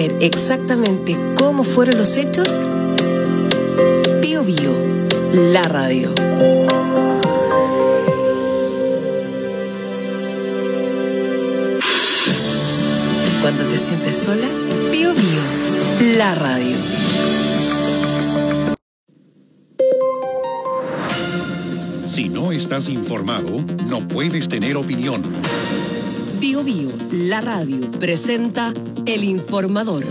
saber exactamente cómo fueron los hechos? Bío Bío, la radio. Cuando te sientes sola, Bío Bío, la radio. Si no estás informado, no puedes tener opinión. Bío Bío, la radio, presenta El Informador.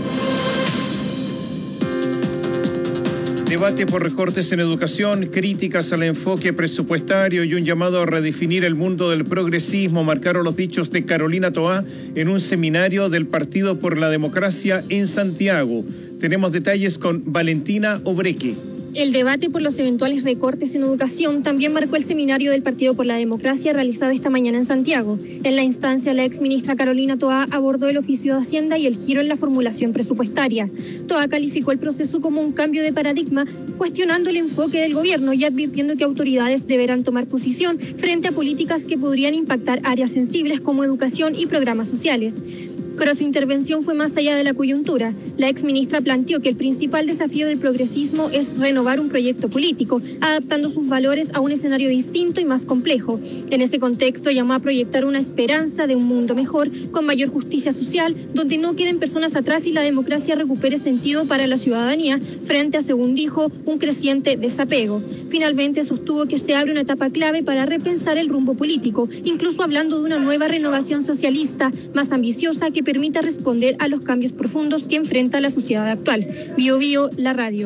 Debate por recortes en educación, críticas al enfoque presupuestario y un llamado a redefinir el mundo del progresismo marcaron los dichos de Carolina Toá en un seminario del Partido por la Democracia en Santiago. Tenemos detalles con Valentina Obreque. El debate por los eventuales recortes en educación también marcó el seminario del Partido por la Democracia realizado esta mañana en Santiago. En la instancia, la exministra Carolina Toá abordó el oficio de Hacienda y el giro en la formulación presupuestaria. Toá calificó el proceso como un cambio de paradigma, cuestionando el enfoque del gobierno y advirtiendo que autoridades deberán tomar posición frente a políticas que podrían impactar áreas sensibles como educación y programas sociales. Pero su intervención fue más allá de la coyuntura. La exministra planteó que el principal desafío del progresismo es renovar un proyecto político, adaptando sus valores a un escenario distinto y más complejo. En ese contexto llamó a proyectar una esperanza de un mundo mejor, con mayor justicia social, donde no queden personas atrás y la democracia recupere sentido para la ciudadanía, frente a, según dijo, un creciente desapego. Finalmente sostuvo que se abre una etapa clave para repensar el rumbo político, incluso hablando de una nueva renovación socialista, más ambiciosa, que permita responder a los cambios profundos que enfrenta la sociedad actual. Bío Bío, la radio.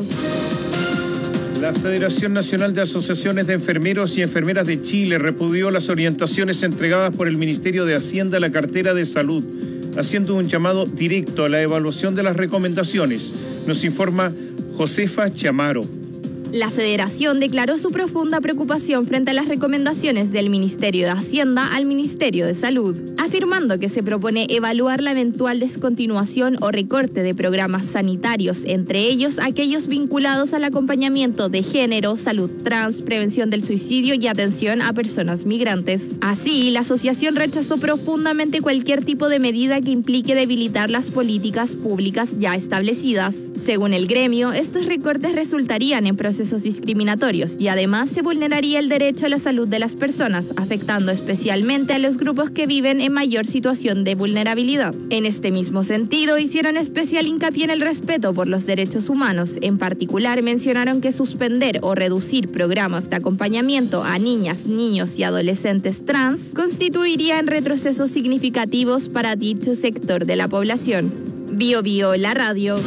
La Federación Nacional de Asociaciones de Enfermeros y Enfermeras de Chile repudió las orientaciones entregadas por el Ministerio de Hacienda a la cartera de salud, haciendo un llamado directo a la evaluación de las recomendaciones. Nos informa Josefa Chamaro. La Federación declaró su profunda preocupación frente a las recomendaciones del Ministerio de Hacienda al Ministerio de Salud, afirmando que se propone evaluar la eventual descontinuación o recorte de programas sanitarios, entre ellos aquellos vinculados al acompañamiento de género, salud trans, prevención del suicidio y atención a personas migrantes. Así, la asociación rechazó profundamente cualquier tipo de medida que implique debilitar las políticas públicas ya establecidas. Según el gremio, estos recortes resultarían en procesos discriminatorios y además se vulneraría el derecho a la salud de las personas, afectando especialmente a los grupos que viven en mayor situación de vulnerabilidad. En este mismo sentido, hicieron especial hincapié en el respeto por los derechos humanos. En particular, mencionaron que suspender o reducir programas de acompañamiento a niñas, niños y adolescentes trans constituiría en retrocesos significativos para dicho sector de la población. Bío Bío, la radio.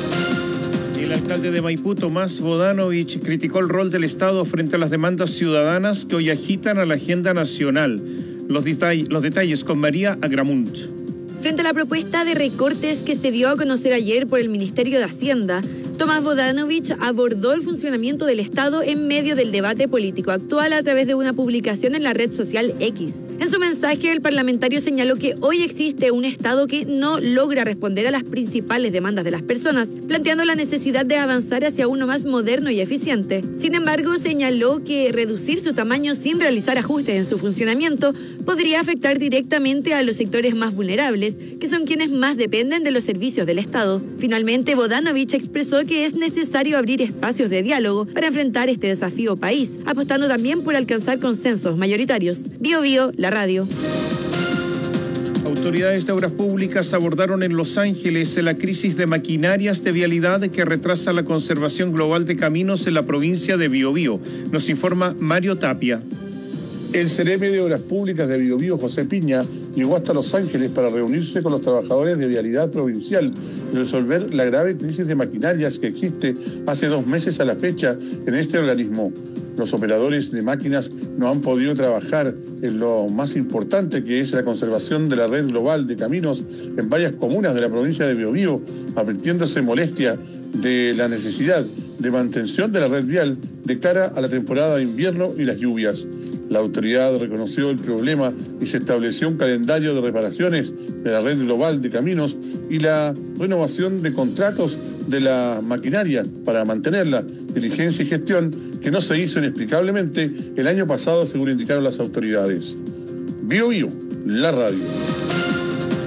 El alcalde de Maipú, Tomás Bodanovich, criticó el rol del Estado frente a las demandas ciudadanas que hoy agitan a la agenda nacional. Los detalles con María Agramunt. Frente a la propuesta de recortes que se dio a conocer ayer por el Ministerio de Hacienda, Tomás Bodanovich abordó el funcionamiento del Estado en medio del debate político actual a través de una publicación en la red social X. En su mensaje, el parlamentario señaló que hoy existe un Estado que no logra responder a las principales demandas de las personas, planteando la necesidad de avanzar hacia uno más moderno y eficiente. Sin embargo, señaló que reducir su tamaño sin realizar ajustes en su funcionamiento podría afectar directamente a los sectores más vulnerables, que son quienes más dependen de los servicios del Estado. Finalmente, Bodanovich expresó que es necesario abrir espacios de diálogo para enfrentar este desafío país, apostando también por alcanzar consensos mayoritarios. Bío Bío, la radio. Autoridades de Obras Públicas abordaron en Los Ángeles la crisis de maquinarias de vialidad que retrasa la conservación global de caminos en la provincia de Biobío. Nos informa Mario Tapia. El CEREME de Obras Públicas de Biobío, José Piña, llegó hasta Los Ángeles para reunirse con los trabajadores de vialidad provincial y resolver la grave crisis de maquinarias que existe hace 2 meses a la fecha en este organismo. Los operadores de máquinas no han podido trabajar en lo más importante, que es la conservación de la red global de caminos en varias comunas de la provincia de Biobío, advirtiéndose molestia de la necesidad de mantención de la red vial de cara a la temporada de invierno y las lluvias. La autoridad reconoció el problema y se estableció un calendario de reparaciones de la red global de caminos y la renovación de contratos de la maquinaria para mantenerla, diligencia y gestión que no se hizo inexplicablemente el año pasado, según indicaron las autoridades. Bío Bío, la radio.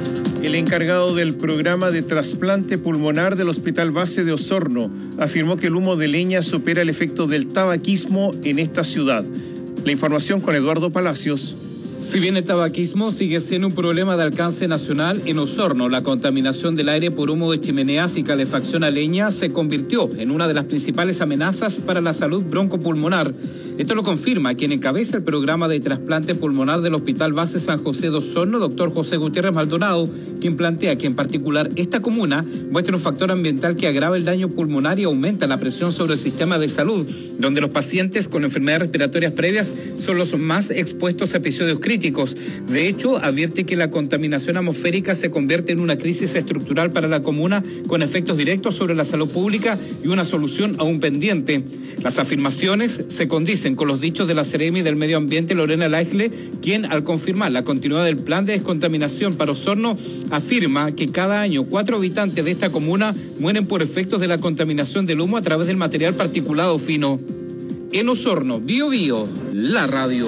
El encargado del programa de trasplante pulmonar del Hospital Base de Osorno afirmó que el humo de leña supera el efecto del tabaquismo en esta ciudad. La información con Eduardo Palacios. Si bien el tabaquismo sigue siendo un problema de alcance nacional, en Osorno la contaminación del aire por humo de chimeneas y calefacción a leña se convirtió en una de las principales amenazas para la salud broncopulmonar. Esto lo confirma quien encabeza el programa de trasplante pulmonar del Hospital Base San José de Osorno, doctor José Gutiérrez Maldonado, quien plantea que en particular esta comuna muestra un factor ambiental que agrava el daño pulmonar y aumenta la presión sobre el sistema de salud, donde los pacientes con enfermedades respiratorias previas son los más expuestos a episodios críticos. De hecho, advierte que la contaminación atmosférica se convierte en una crisis estructural para la comuna con efectos directos sobre la salud pública y una solución aún pendiente. Las afirmaciones se condicen con los dichos de la Seremi del Medio Ambiente, Lorena Laisle, quien al confirmar la continuidad del plan de descontaminación para Osorno, afirma que cada año 4 habitantes de esta comuna mueren por efectos de la contaminación del humo a través del material particulado fino. En Osorno, Bio Bio, la radio.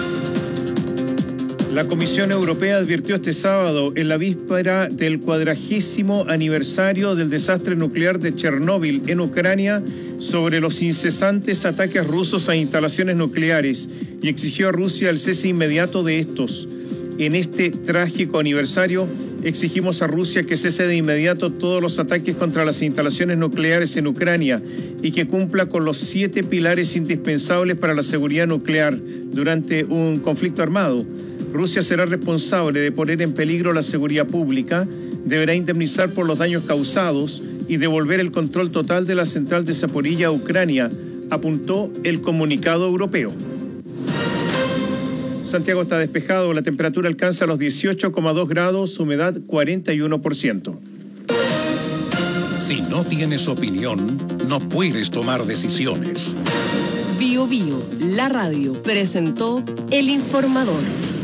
La Comisión Europea advirtió este sábado, en la víspera del 40º aniversario del desastre nuclear de Chernóbil en Ucrania, sobre los incesantes ataques rusos a instalaciones nucleares y exigió a Rusia el cese inmediato de estos. En este trágico aniversario, exigimos a Rusia que cese de inmediato todos los ataques contra las instalaciones nucleares en Ucrania y que cumpla con los 7 pilares indispensables para la seguridad nuclear durante un conflicto armado. Rusia será responsable de poner en peligro la seguridad pública, deberá indemnizar por los daños causados y devolver el control total de la central de Zaporilla a Ucrania, apuntó el comunicado europeo. Santiago está despejado, la temperatura alcanza los 18,2 grados, humedad 41%. Si no tienes opinión, no puedes tomar decisiones. Bio Bio, la radio, presentó El Informador.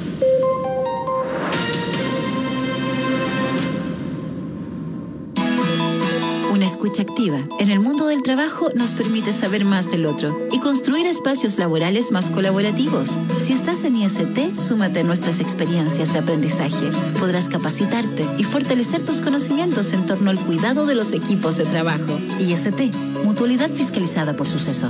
Una escucha activa en el mundo del trabajo nos permite saber más del otro y construir espacios laborales más colaborativos. Si estás en IST, súmate a nuestras experiencias de aprendizaje. Podrás capacitarte y fortalecer tus conocimientos en torno al cuidado de los equipos de trabajo. IST, mutualidad fiscalizada por Suceso.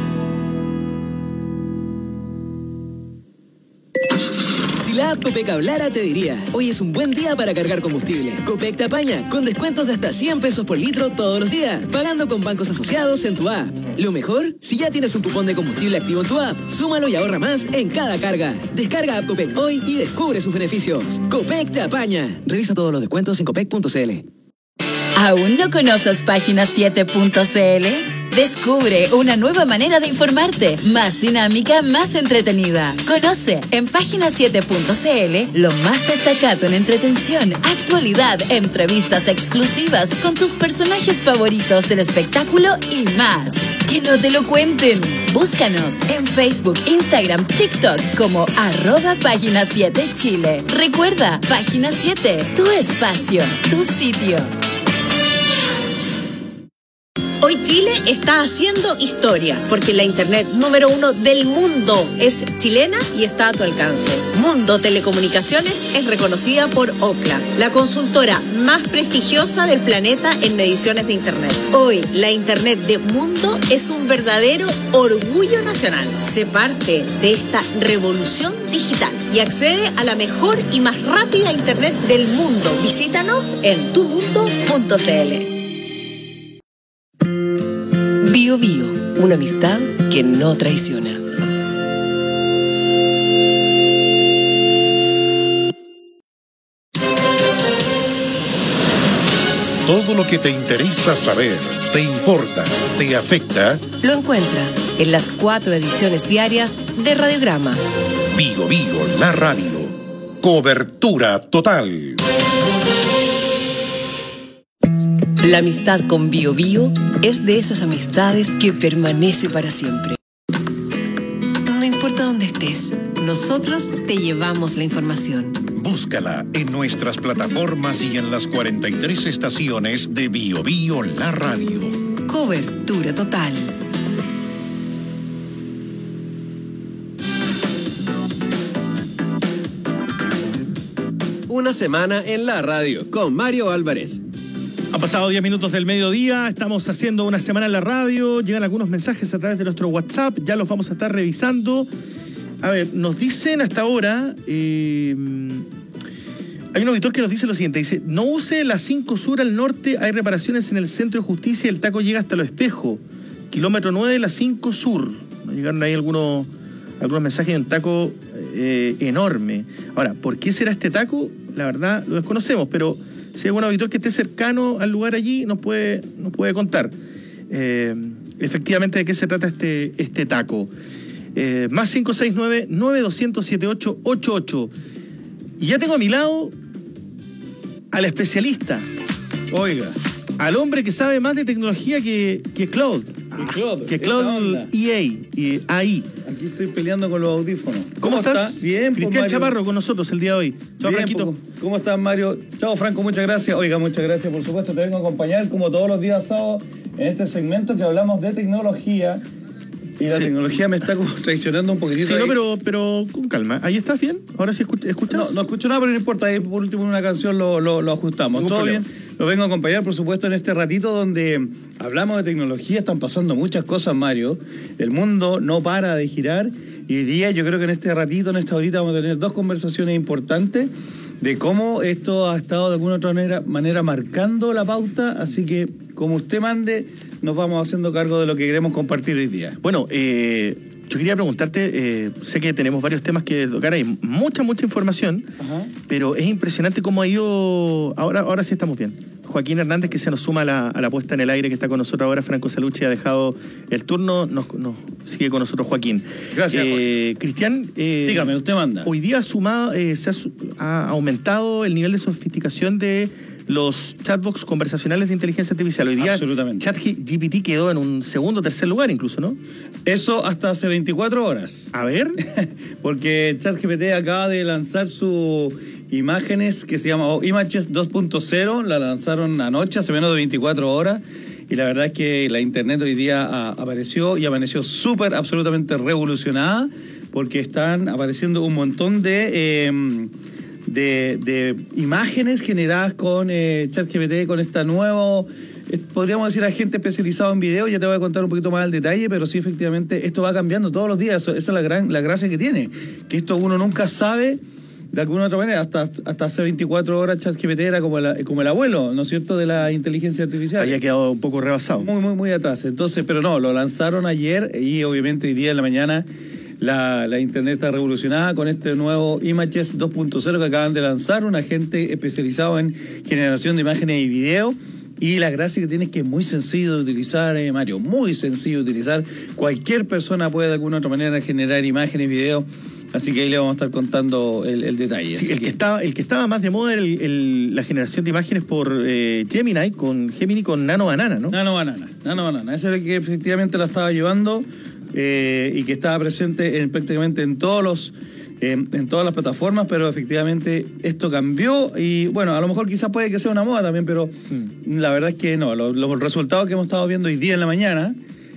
Si la app Copec hablara, te diría: hoy es un buen día para cargar combustible. Copec te apaña con descuentos de hasta 100 pesos por litro todos los días, pagando con bancos asociados en tu app. Lo mejor, si ya tienes un cupón de combustible activo en tu app, súmalo y ahorra más en cada carga. Descarga app Copec hoy y descubre sus beneficios. Copec te apaña. Revisa todos los descuentos en copec.cl. ¿Aún no conoces Página7.cl? Descubre una nueva manera de informarte, más dinámica, más entretenida. Conoce en Página7.cl lo más destacado en entretención, actualidad, entrevistas exclusivas con tus personajes favoritos del espectáculo y más. ¡Que no te lo cuenten! Búscanos en Facebook, Instagram, TikTok como @Página7Chile. Recuerda, Página 7, tu espacio, tu sitio. Hoy Chile está haciendo historia, porque la internet número 1 del mundo es chilena y está a tu alcance. Mundo Telecomunicaciones es reconocida por Ookla, la consultora más prestigiosa del planeta en mediciones de internet. Hoy, la internet de Mundo es un verdadero orgullo nacional. Sé parte de esta revolución digital y accede a la mejor y más rápida internet del mundo. Visítanos en tumundo.cl. Bio Bio, una amistad que no traiciona. Todo lo que te interesa saber, te importa, te afecta, Lo encuentras en las 4 ediciones diarias de Radiograma. Bio Bio, la radio. Cobertura total. La amistad con Bio Bio es de esas amistades que permanece para siempre. No importa dónde estés, nosotros te llevamos la información. Búscala en nuestras plataformas y en las 43 estaciones de Bio Bio, la radio. Cobertura total. Una semana en la radio con Mario Álvarez. Ha pasado 10 minutos del mediodía, estamos haciendo una semana en la radio, llegan algunos mensajes a través de nuestro WhatsApp, ya los vamos a estar revisando. A ver, nos dicen hasta ahora, hay un auditor que nos dice lo siguiente, dice, no use la 5 Sur al norte, hay reparaciones en el Centro de Justicia y el taco llega hasta Los Espejos, kilómetro 9 de la 5 Sur. Nos llegaron ahí algunos mensajes de un taco enorme. Ahora, ¿por qué será este taco? La verdad, lo desconocemos, pero si hay algún auditor que esté cercano al lugar allí, nos puede contar efectivamente de qué se trata este taco. Más 569-9200-7888. Y ya tengo a mi lado al especialista. Oiga. Al hombre que sabe más de tecnología que Claude. Que Claude EA y AI. Aquí estoy peleando con los audífonos. ¿Cómo estás? Bien, Cristian Chaparro con nosotros el día de hoy. Chao, Franquito. ¿Cómo estás, Mario? Chao, Franco, muchas gracias. Oiga, muchas gracias, por supuesto. Te vengo a acompañar como todos los días sábados en este segmento que hablamos de tecnología. Y la tecnología me está como traicionando un poquitito. Sí, no, pero con calma. ¿Ahí estás bien? ¿Ahora sí escuchas? No escucho nada, pero no importa. Ahí por último en una canción lo ajustamos. ¿Todo bien? Lo vengo a acompañar, por supuesto, en este ratito donde hablamos de tecnología. Están pasando muchas cosas, Mario. El mundo no para de girar. Y hoy día yo creo que en este ratito, en esta horita, vamos a tener dos conversaciones importantes de cómo esto ha estado de alguna otra manera marcando la pauta. Así que, como usted mande, nos vamos haciendo cargo de lo que queremos compartir hoy día. Bueno, yo quería preguntarte, sé que tenemos varios temas que tocar, hay mucha información, pero es impresionante cómo ha ido, ahora sí estamos bien. Joaquín Hernández, que se nos suma a la puesta en el aire, que está con nosotros ahora. Franco Salucci ha dejado el turno, nos sigue con nosotros Joaquín. Gracias, Cristian, dígame, usted manda. Hoy día se ha aumentado el nivel de sofisticación de los chatbots conversacionales de inteligencia artificial. Hoy día ChatGPT quedó en un segundo o tercer lugar incluso, ¿no? Eso hasta hace 24 horas. A ver. Porque ChatGPT acaba de lanzar su imágenes que se llama Images 2.0, la lanzaron anoche, hace menos de 24 horas. Y la verdad es que la internet hoy día apareció y amaneció súper, absolutamente revolucionada, porque están apareciendo un montón de imágenes generadas con ChatGPT, con esta nuevo, podríamos decir, agente especializado en video. Ya te voy a contar un poquito más al detalle, pero sí, efectivamente, esto va cambiando todos los días. Esa es la gracia que tiene, que esto uno nunca sabe. De alguna otra manera, hasta hace 24 horas ChatGPT era como el abuelo, ¿no es cierto?, de la inteligencia artificial. Había quedado un poco rebasado. Muy atrás. Entonces, pero no, lo lanzaron ayer y obviamente hoy día en la mañana la internet está revolucionada con este nuevo Images 2.0 que acaban de lanzar, un agente especializado en generación de imágenes y video. Y la gracia que tiene es que es muy sencillo de utilizar, Mario, muy sencillo de utilizar. Cualquier persona puede de alguna otra manera generar imágenes y videos. Así que ahí le vamos a estar contando el detalle. Sí, el que estaba más de moda la generación de imágenes por Gemini con Nano Banana, ¿no? Nano Banana. Ese era el que efectivamente la estaba llevando y que estaba presente prácticamente en todas las plataformas, pero efectivamente esto cambió y bueno, a lo mejor quizás puede que sea una moda también, pero la verdad es que no. Los resultados que hemos estado viendo hoy día en la mañana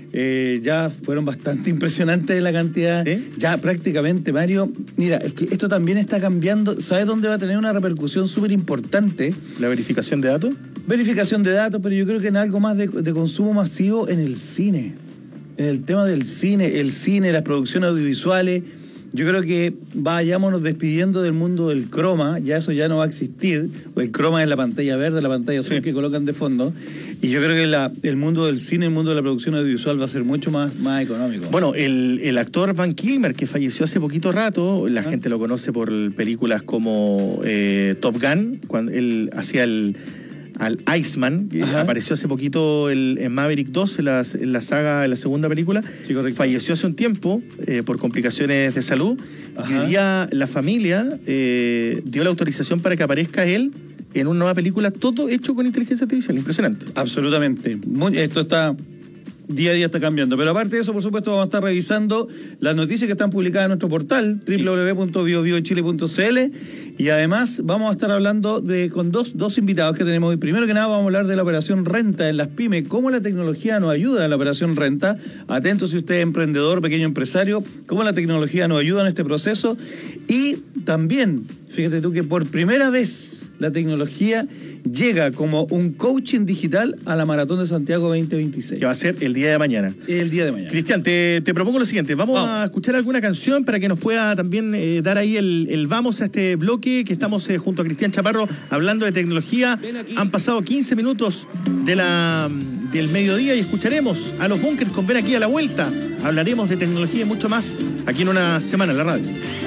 ya fueron bastante impresionantes la cantidad. ¿Sí? Ya prácticamente, Mario, mira, es que esto también está cambiando. ¿Sabes dónde va a tener una repercusión súper importante? ¿La verificación de datos? Verificación de datos, pero yo creo que en algo más de consumo masivo en el cine. En el tema del cine, las producciones audiovisuales. Yo creo que vayámonos despidiendo del mundo del croma, ya eso ya no va a existir. El croma es la pantalla verde, la pantalla azul que colocan de fondo. Y yo creo que el mundo del cine, el mundo de la producción audiovisual va a ser mucho más económico. Bueno, el actor Val Kilmer, que falleció hace poquito rato, la gente lo conoce por películas como Top Gun, cuando él hacía al Iceman, que apareció hace poquito en Maverick 2, en la saga, en la segunda película. Sí, falleció hace un tiempo por complicaciones de salud. Y hoy día la familia dio la autorización para que aparezca él en una nueva película, todo hecho con inteligencia artificial. Impresionante. Absolutamente. Esto está día a día está cambiando. Pero aparte de eso, por supuesto, vamos a estar revisando las noticias que están publicadas en nuestro portal, www.biobiochile.cl, y además vamos a estar hablando con dos invitados que tenemos hoy. Primero que nada, vamos a hablar de la operación Renta en las pymes, cómo la tecnología nos ayuda en la operación Renta. Atento si usted es emprendedor, pequeño empresario, cómo la tecnología nos ayuda en este proceso. Y también, fíjate tú que por primera vez la tecnología llega como un coaching digital a la Maratón de Santiago 2026. Que va a ser el día de mañana. El día de mañana. Cristian, te propongo lo siguiente. Vamos a escuchar alguna canción para que nos pueda también dar ahí el vamos a este bloque que estamos junto a Cristian Chaparro hablando de tecnología. Han pasado 15 minutos del mediodía y escucharemos a los Bunkers con Ven Aquí a la Vuelta. Hablaremos de tecnología y mucho más aquí en una semana en la radio.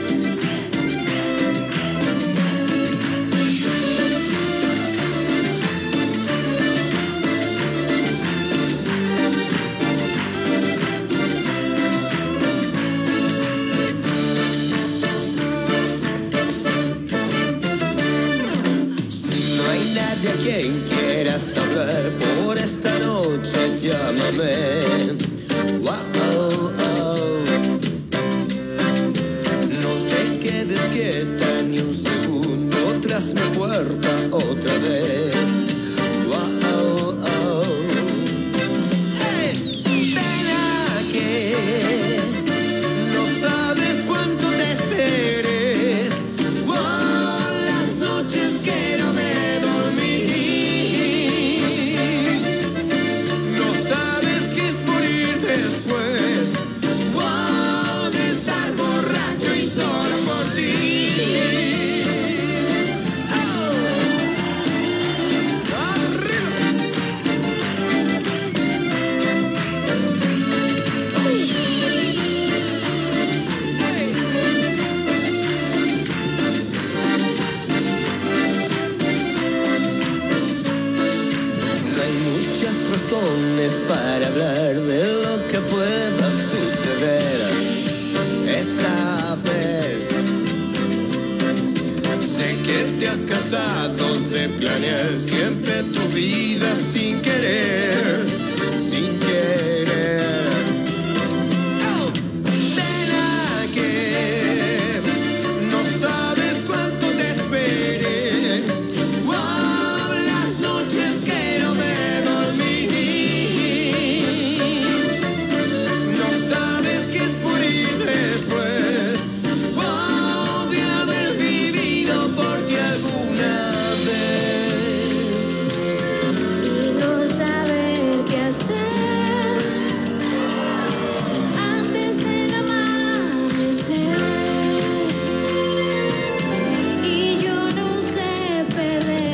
Quien quieras hablar por esta noche, llámame. Wow, no te quedes quieta ni un segundo tras mi puerta otra vez. Wow, hey, ven aquí. No sabes cuánto te esperé. Wow, las noches que no me después, wow, de estar borracho y solo por ti. Oh. Hey. No hay muchas razones para hablar de lo que pueda suceder esta vez. Sé que te has casado de planear siempre tu vida sin querer, sin querer. Oh, ven aquí, no sabes cuánto te esperé. Wow, las noches que no me después, wow, de haber vivido por ti alguna vez y no saber qué hacer antes del amanecer, y yo no sé perder.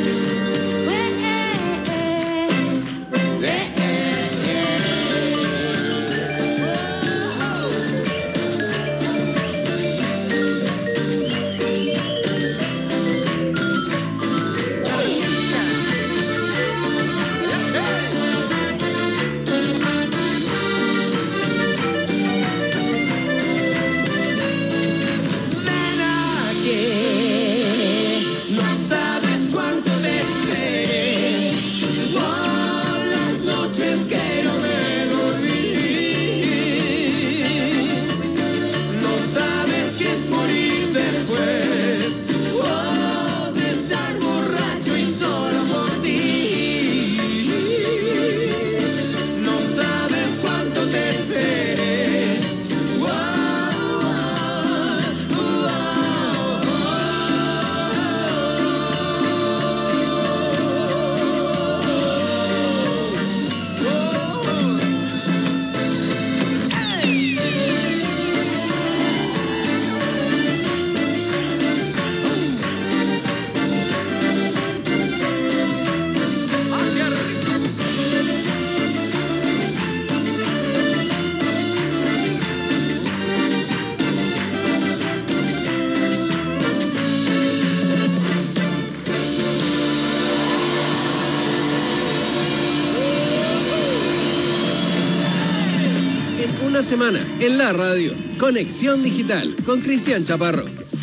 Una semana en la radio. Conexión Digital con Cristian Chaparro.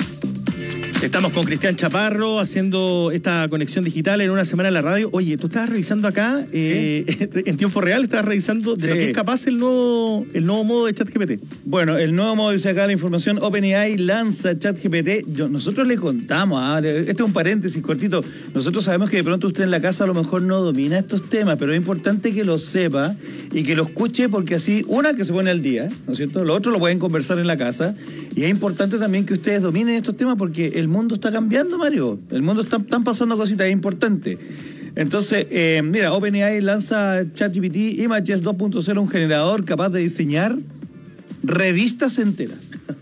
Estamos con Cristian Chaparro haciendo esta conexión digital en una semana en la radio. Oye, tú estabas revisando acá, en tiempo real, estabas revisando de lo que es capaz el nuevo modo de ChatGPT. Bueno, el nuevo modo, dice acá la información, OpenAI lanza ChatGPT. Nosotros le contamos, este es un paréntesis cortito, nosotros sabemos que de pronto usted en la casa a lo mejor no domina estos temas, pero es importante que lo sepa. y que lo escuche porque así, que se pone al día, ¿no es cierto? Lo otro lo pueden conversar en la casa y es importante también que ustedes dominen estos temas porque el mundo está cambiando, Mario. El mundo están pasando cositas, es importante. Entonces, mira, OpenAI lanza ChatGPT Images 2.0, un generador capaz de diseñar revistas enteras.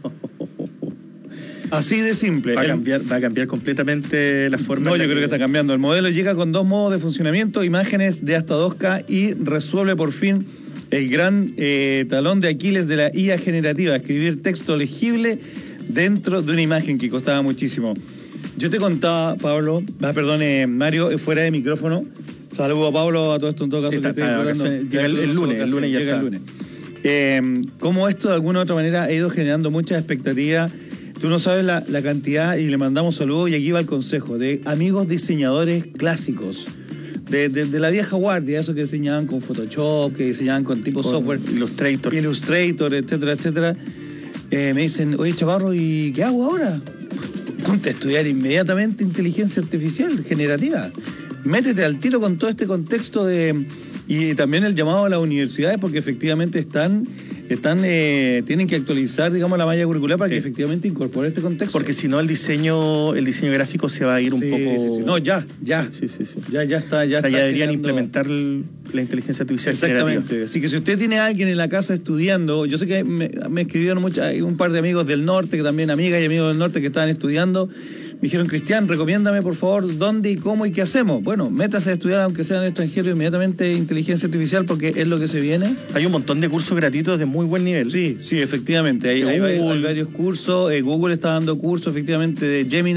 Así de simple. Va a cambiar completamente la forma. No, yo creo que está cambiando. El modelo llega con 2 modos de funcionamiento, imágenes de hasta 2K y resuelve por fin el gran talón de Aquiles de la IA generativa, escribir texto legible dentro de una imagen que costaba muchísimo. Yo te contaba, Mario, fuera de micrófono. Saludo a Pablo, a todo esto en todo caso. Sí, llega el lunes ya está. Cómo esto de alguna u otra manera ha ido generando muchas expectativas. Tú no sabes la cantidad, y le mandamos saludos, y aquí va el consejo, de amigos diseñadores clásicos, de la vieja guardia, esos que diseñaban con Photoshop, que diseñaban con tipo software. Illustrator, etcétera, etcétera. Me dicen, oye, Chaparro, ¿y qué hago ahora? Ponte a estudiar inmediatamente inteligencia artificial generativa. Métete al tiro con todo este contexto y también el llamado a las universidades, porque efectivamente tienen que actualizar, digamos, la malla curricular para que efectivamente incorpore este contexto. Porque si no, el diseño gráfico se va a ir un poco... Sí. No, ya. Sí. Ya está. Ya deberían implementar la inteligencia artificial. Exactamente. Generativa. Así que si usted tiene a alguien en la casa estudiando, yo sé que me escribieron un par de amigos del norte, que también amigas y amigos del norte que estaban estudiando. Me dijeron, Cristian, recomiéndame por favor dónde y cómo y qué hacemos. Bueno, métase a estudiar, aunque sea en el extranjero, inmediatamente inteligencia artificial, porque es lo que se viene. Hay un montón de cursos gratuitos de muy buen nivel. Sí, efectivamente. Hay varios cursos. Google está dando cursos, efectivamente, de Gemini.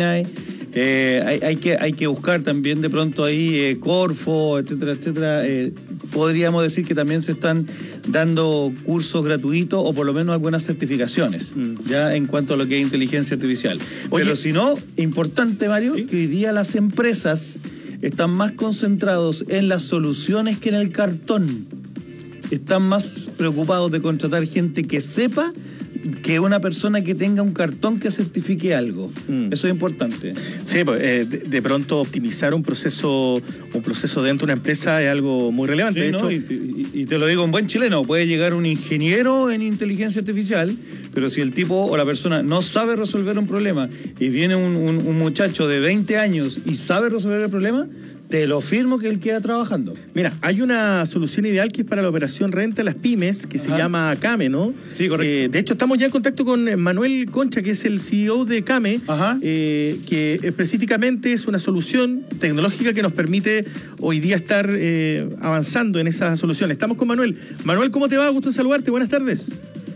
Hay que buscar también de pronto ahí Corfo, etcétera. Podríamos decir que también se están dando cursos gratuitos o por lo menos algunas certificaciones, ya en cuanto a lo que es inteligencia artificial. Pero si no, importante, Mario, que hoy día las empresas están más concentrados en las soluciones que en el cartón. Están más preocupados de contratar gente que sepa que una persona que tenga un cartón que certifique algo. Eso es importante. Sí, pues, de pronto optimizar un proceso dentro de una empresa es algo muy relevante. Sí, de hecho, y te lo digo en buen chileno, puede llegar un ingeniero en inteligencia artificial, pero si el tipo o la persona no sabe resolver un problema y viene un muchacho de 20 años y sabe resolver el problema, te lo firmo que él queda trabajando. Mira, hay una solución ideal que es para la operación renta de las pymes, que se llama Came, ¿no? Sí, correcto. De hecho, estamos ya en contacto con Manuel Concha, que es el CEO de Came, que específicamente es una solución tecnológica que nos permite hoy día estar avanzando en esa solución. Estamos con Manuel. Manuel, ¿cómo te va? Gusto en saludarte. Buenas tardes.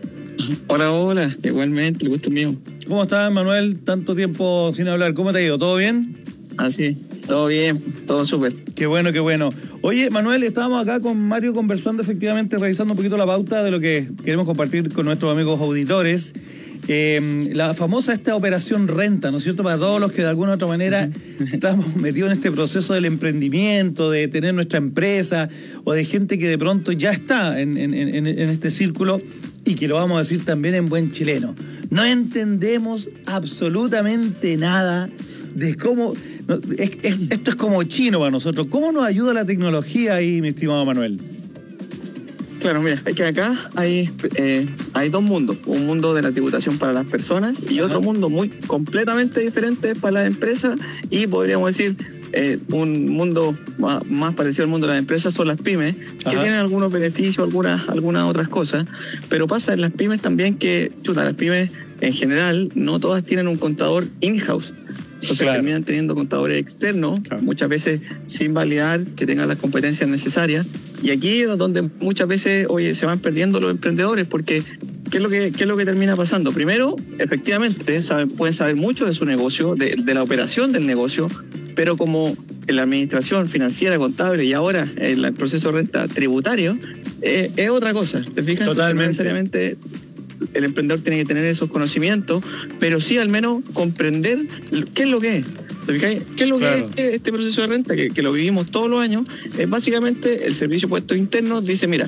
Hola. Igualmente, el gusto es mío. ¿Cómo estás, Manuel? Tanto tiempo sin hablar. ¿Cómo te ha ido? ¿Todo bien? Sí. Todo bien, todo súper. Qué bueno. Oye, Manuel, estábamos acá con Mario conversando, efectivamente, revisando un poquito la pauta de lo que queremos compartir con nuestros amigos auditores. La famosa esta operación renta, ¿no es cierto? Para todos los que de alguna u otra manera estamos metidos en este proceso del emprendimiento, de tener nuestra empresa, o de gente que de pronto ya está en este círculo, y que lo vamos a decir también en buen chileno. No entendemos absolutamente nada de cómo... esto es como chino para nosotros. ¿Cómo nos ayuda la tecnología ahí, mi estimado Manuel? Claro, mira, es que acá hay 2 mundos. Un mundo de la tributación para las personas y otro mundo muy completamente diferente para las empresas, y podríamos decir un mundo más parecido al mundo de las empresas son las pymes, que tienen algunos beneficios, algunas otras cosas, pero pasa en las pymes también que, las pymes en general no todas tienen un contador in-house. Entonces terminan teniendo contadores externos, muchas veces sin validar que tengan las competencias necesarias. Y aquí es donde muchas veces se van perdiendo los emprendedores, porque ¿qué es lo que termina pasando? Primero, efectivamente, pueden saber mucho de su negocio, de la operación del negocio, pero como en la administración financiera, contable y ahora en el proceso de renta tributario, es otra cosa. ¿Te fijas? Totalmente. Entonces, no necesariamente el emprendedor tiene que tener esos conocimientos, pero sí al menos comprender qué es lo que es. ¿Te fijas? ¿Qué es lo que es este proceso de renta? Que lo vivimos todos los años. Básicamente el Servicio de Impuestos Internos dice, mira,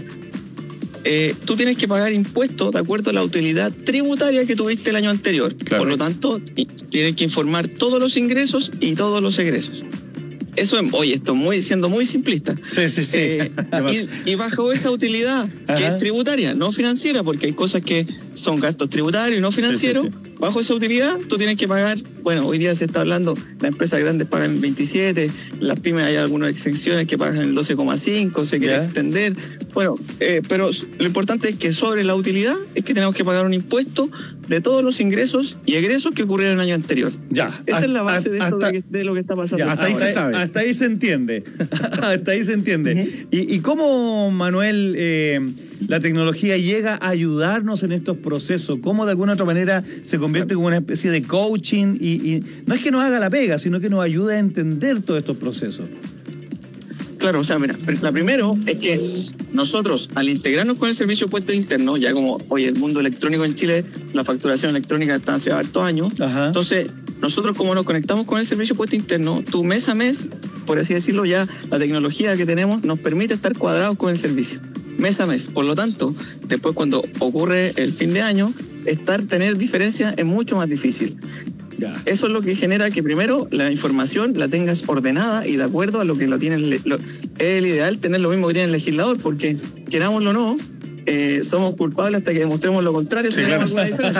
tú tienes que pagar impuestos de acuerdo a la utilidad tributaria que tuviste el año anterior. Por lo tanto, tienes que informar todos los ingresos y todos los egresos. Eso es, oye, esto siendo muy simplista. Sí. Y bajo esa utilidad, que es tributaria, no financiera, porque hay cosas que son gastos tributarios y no financieros. Sí. Bajo esa utilidad, tú tienes que pagar, bueno, hoy día se está hablando, las empresas grandes pagan el 27, las pymes hay algunas exenciones que pagan el 12,5, se quiere extender. Bueno, pero lo importante es que sobre la utilidad es que tenemos que pagar un impuesto de todos los ingresos y egresos que ocurrieron el año anterior. Esa es la base de lo que está pasando. Hasta ahí se sabe. Hasta ahí se entiende. Hasta ahí se entiende. ¿Y cómo, Manuel, la tecnología llega a ayudarnos en estos procesos? ¿Cómo de alguna otra manera se convierte como una especie de coaching? Y no es que nos haga la pega, sino que nos ayuda a entender todos estos procesos. Claro, o sea, mira, la primero es que nosotros, al integrarnos con el servicio de impuestos internos, ya como hoy el mundo electrónico en Chile, la facturación electrónica está hace hartos años, entonces nosotros como nos conectamos con el servicio de impuestos internos, tú mes a mes, por así decirlo, ya la tecnología que tenemos nos permite estar cuadrados con el servicio, mes a mes. Por lo tanto, después cuando ocurre el fin de año, tener diferencias es mucho más difícil. Eso es lo que genera que primero la información la tengas ordenada y de acuerdo a lo que lo tiene es el ideal tener lo mismo que tiene el legislador, porque querámoslo o no, somos culpables hasta que demostremos lo contrario. Sí, claro.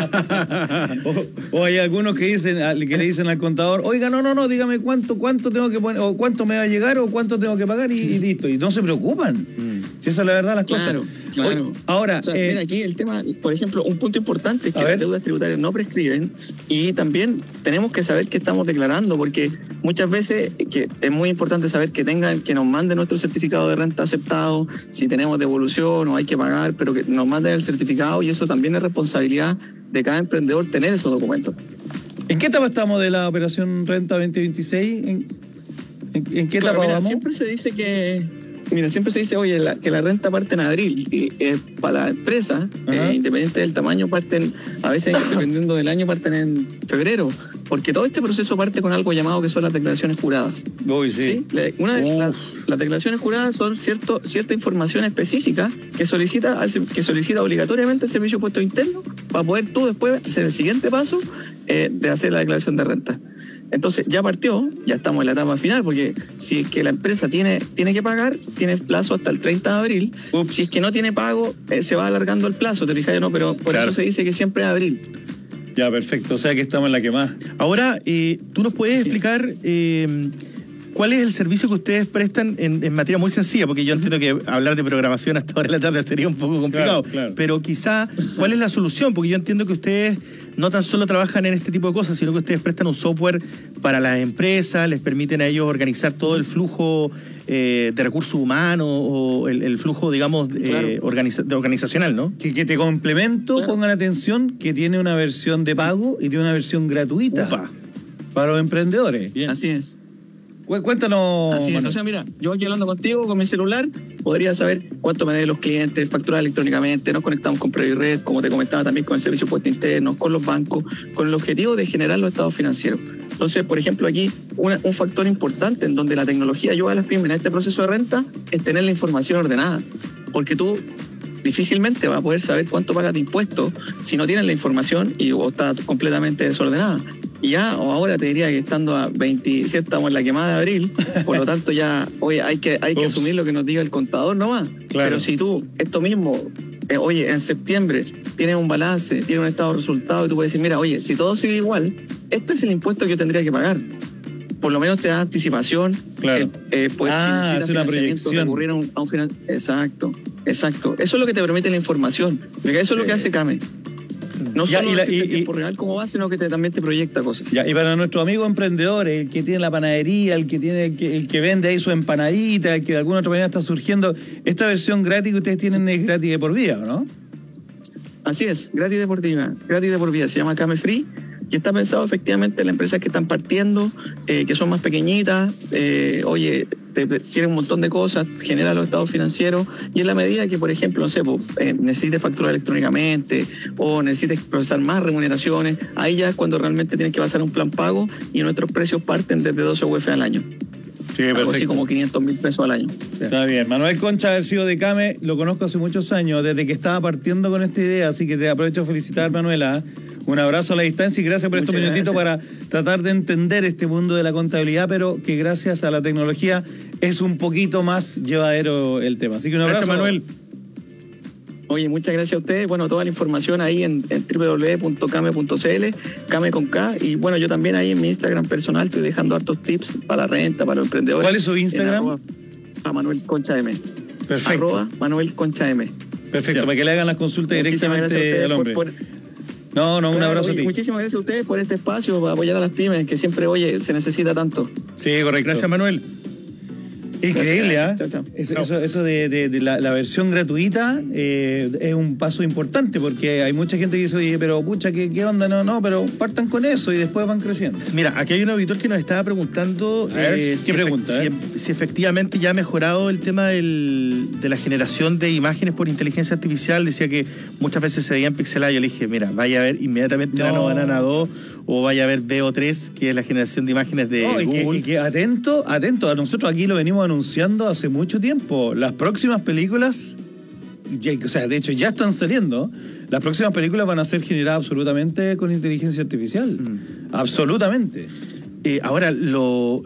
o hay algunos que le dicen al contador, oiga, no, dígame cuánto tengo que poner, o cuánto me va a llegar, o cuánto tengo que pagar, y listo. Y no se preocupan. Si esa es la verdad las cosas. Claro. Ahora, o sea, mira, aquí el tema, por ejemplo, un punto importante es que las deudas tributarias no prescriben, y también tenemos que saber qué estamos declarando, porque muchas veces que es muy importante saber que nos manden nuestro certificado de renta aceptado, si tenemos devolución o hay que pagar, pero que nos manden el certificado, y eso también es responsabilidad de cada emprendedor tener esos documentos. ¿En qué etapa estamos de la operación Renta 2026? ¿En qué etapa vamos? Siempre se dice oye, que la renta parte en abril, y para la empresa, independiente del tamaño, parten, a veces dependiendo del año, parten en febrero, porque todo este proceso parte con algo llamado que son las declaraciones juradas. ¿Sí? Las declaraciones juradas son cierta información específica que solicita obligatoriamente el Servicio de Impuestos Internos para poder tú después hacer el siguiente paso de hacer la declaración de renta. Entonces ya partió, ya estamos en la etapa final, porque si es que la empresa tiene que pagar, tiene plazo hasta el 30 de abril. Si es que no tiene pago, se va alargando el plazo, te fijas, ¿no? Pero por eso se dice que siempre es abril. Ya, perfecto, o sea que estamos en la que más. Ahora, ¿tú nos puedes explicar cuál es el servicio que ustedes prestan en materia muy sencilla? Porque yo entiendo que hablar de programación hasta ahora en la tarde sería un poco complicado, pero quizá, ¿cuál es la solución? Porque yo entiendo que ustedes no tan solo trabajan en este tipo de cosas, sino que ustedes prestan un software para las empresas, les permiten a ellos organizar todo el flujo de recursos humanos o el flujo, digamos, organizacional, ¿no? Que te complemento, pongan atención, que tiene una versión de pago y tiene una versión gratuita para los emprendedores. Bien. Así es. Cuéntanos. Así es, o sea, mira, yo aquí hablando contigo con mi celular, podría saber cuánto me deben los clientes, facturar electrónicamente, nos conectamos con Previred, como te comentaba también con el Servicio de Impuestos Internos, con los bancos, con el objetivo de generar los estados financieros. Entonces, por ejemplo, aquí un factor importante en donde la tecnología ayuda a las pymes en este proceso de renta es tener la información ordenada, porque tú difícilmente vas a poder saber cuánto pagas de impuestos si no tienes la información o está completamente desordenada. Y ya, o ahora te diría que estando a 27, estamos en la quemada de abril, por lo tanto ya hoy hay que asumir lo que nos diga el contador nomás. Pero si tú, esto mismo, en septiembre tienes un balance, tienes un estado de resultado y tú puedes decir, mira, oye, si todo sigue igual, este es el impuesto que yo tendría que pagar. Por lo menos te da anticipación. Claro. Pues es una proyección. Recurrir a un Exacto. Eso es lo que te permite la información. Porque eso es lo que hace CAME. No solo en tiempo real cómo va, sino que también te proyecta cosas. Y para nuestros amigos emprendedores, el que tiene la panadería, el que vende ahí su empanadita, el que de alguna otra manera está surgiendo, esta versión gratis que ustedes tienen es gratis de por vida, ¿no? Así es, gratis de por vida, se llama CAME Free, y está pensado efectivamente en las empresas que están partiendo, que son más pequeñitas, tienen un montón de cosas, genera los estados financieros, y en la medida que, por ejemplo, no sé, necesites facturar electrónicamente o necesites procesar más remuneraciones, ahí ya es cuando realmente tienes que basar un plan pago, y nuestros precios parten desde 12 UF al año. Sí, algo así como 500.000 pesos al año. Está bien. Manuel Concha, el CEO de CAME, lo conozco hace muchos años, desde que estaba partiendo con esta idea, así que te aprovecho a felicitar, Manuela. Un abrazo a la distancia y gracias por estos minutitos para tratar de entender este mundo de la contabilidad, pero que gracias a la tecnología es un poquito más llevadero el tema. Así que un abrazo, Manuel. Oye, muchas gracias a ustedes. Bueno, toda la información ahí en www.came.cl, Came con K. Y bueno, yo también ahí en mi Instagram personal estoy dejando hartos tips para la renta, para los emprendedores. ¿Cuál es su Instagram? A Manuel Concha M. Perfecto. Manuel Concha M. Perfecto, para que le hagan las consultas directamente al hombre. Un abrazo a ti. Muchísimas gracias a ustedes por este espacio, para apoyar a las pymes, que siempre, se necesita tanto. Sí, correcto. Gracias, Manuel. Increíble, ¿ah? Chao. Eso de la versión gratuita es un paso importante, porque hay mucha gente que dice, oye, pero pucha, ¿qué onda? No, pero partan con eso y después van creciendo. Mira, aquí hay un auditor que nos estaba preguntando ¿qué pregunta? Si efectivamente ya ha mejorado el tema de la generación de imágenes por inteligencia artificial. Decía que muchas veces se veían pixeladas. Yo le dije, mira, vaya a ver inmediatamente la Banana 2 o vaya a ver VO3, que es la generación de imágenes de Google. Y que atento, a nosotros aquí lo venimos anunciando hace mucho tiempo. Las próximas películas, de hecho ya están saliendo. Las próximas películas van a ser generadas absolutamente con inteligencia artificial. Absolutamente. Ahora, lo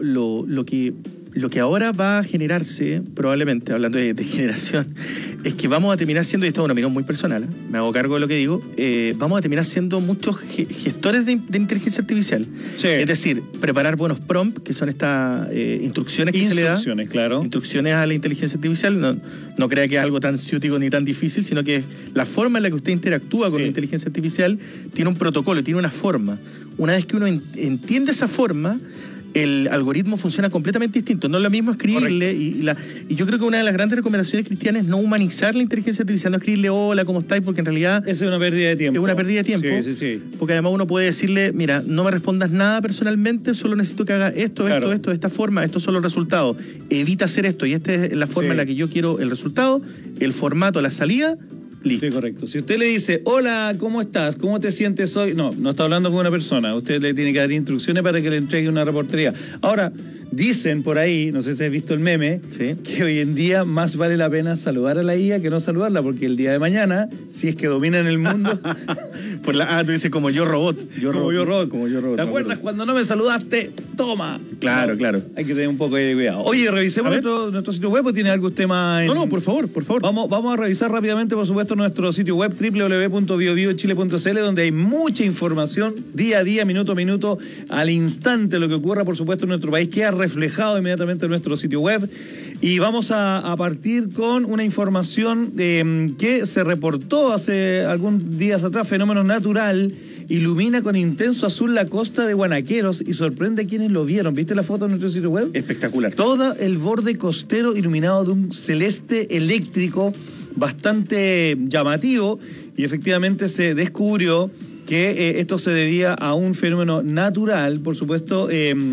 que ahora va a generarse, probablemente, hablando de generación, es que vamos a terminar siendo, y esto es una opinión muy personal, me hago cargo de lo que digo, vamos a terminar siendo muchos gestores de inteligencia artificial. Sí. Es decir, preparar buenos prompts, que son estas instrucciones que se le da. Instrucciones, claro. Instrucciones a la inteligencia artificial. No crea que es algo tan ciútico ni tan difícil, sino que la forma en la que usted interactúa con la inteligencia artificial tiene un protocolo, tiene una forma. Una vez que uno entiende esa forma, el algoritmo funciona completamente distinto. No es lo mismo escribirle, y yo creo que una de las grandes recomendaciones cristianas es no humanizar la inteligencia artificial, no escribirle hola, ¿cómo estáis? Porque en realidad esa es una pérdida de tiempo. Es una pérdida de tiempo. Sí. Porque además uno puede decirle, mira, no me respondas nada personalmente, solo necesito que haga esto, de esta forma, estos son los resultados. Evita hacer esto, y esta es la forma en la que yo quiero el resultado, el formato, la salida. Listo. Sí, correcto. Si usted le dice, hola, ¿cómo estás? ¿Cómo te sientes hoy? No está hablando con una persona. Usted le tiene que dar instrucciones para que le entregue una reportería. Ahora, dicen por ahí, no sé si has visto el meme, que hoy en día más vale la pena saludar a la IA que no saludarla, porque el día de mañana, si es que dominan el mundo... tú dices como yo robot. Como yo robot. ¿Te acuerdas cuando no me saludaste? ¡Toma! Claro. Hay que tener un poco de cuidado. Oye, revisemos nuestro sitio web, ¿o tiene algo usted más? No, por favor. Vamos a revisar rápidamente, por supuesto, nuestro sitio web www.biobiochile.cl, donde hay mucha información día a día, minuto a minuto, al instante, lo que ocurra, por supuesto, en nuestro país, queda reflejado inmediatamente en nuestro sitio web. Y vamos a partir con una información que se reportó hace algunos días atrás. Fenómeno natural ilumina con intenso azul la costa de Guanaqueros y sorprende a quienes lo vieron. ¿Viste la foto en nuestro sitio web? Espectacular. Todo el borde costero iluminado de un celeste eléctrico bastante llamativo, y efectivamente se descubrió que esto se debía a un fenómeno natural, por supuesto,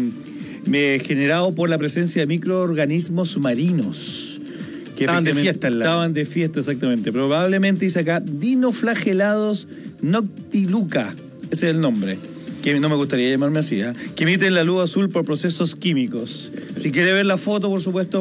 generado por la presencia de microorganismos marinos. Que estaban de fiesta, exactamente. Probablemente, dice acá, dinoflagelados noctiluca, ese es el nombre, que no me gustaría llamarme así, que emiten la luz azul por procesos químicos. Si quiere ver la foto, por supuesto,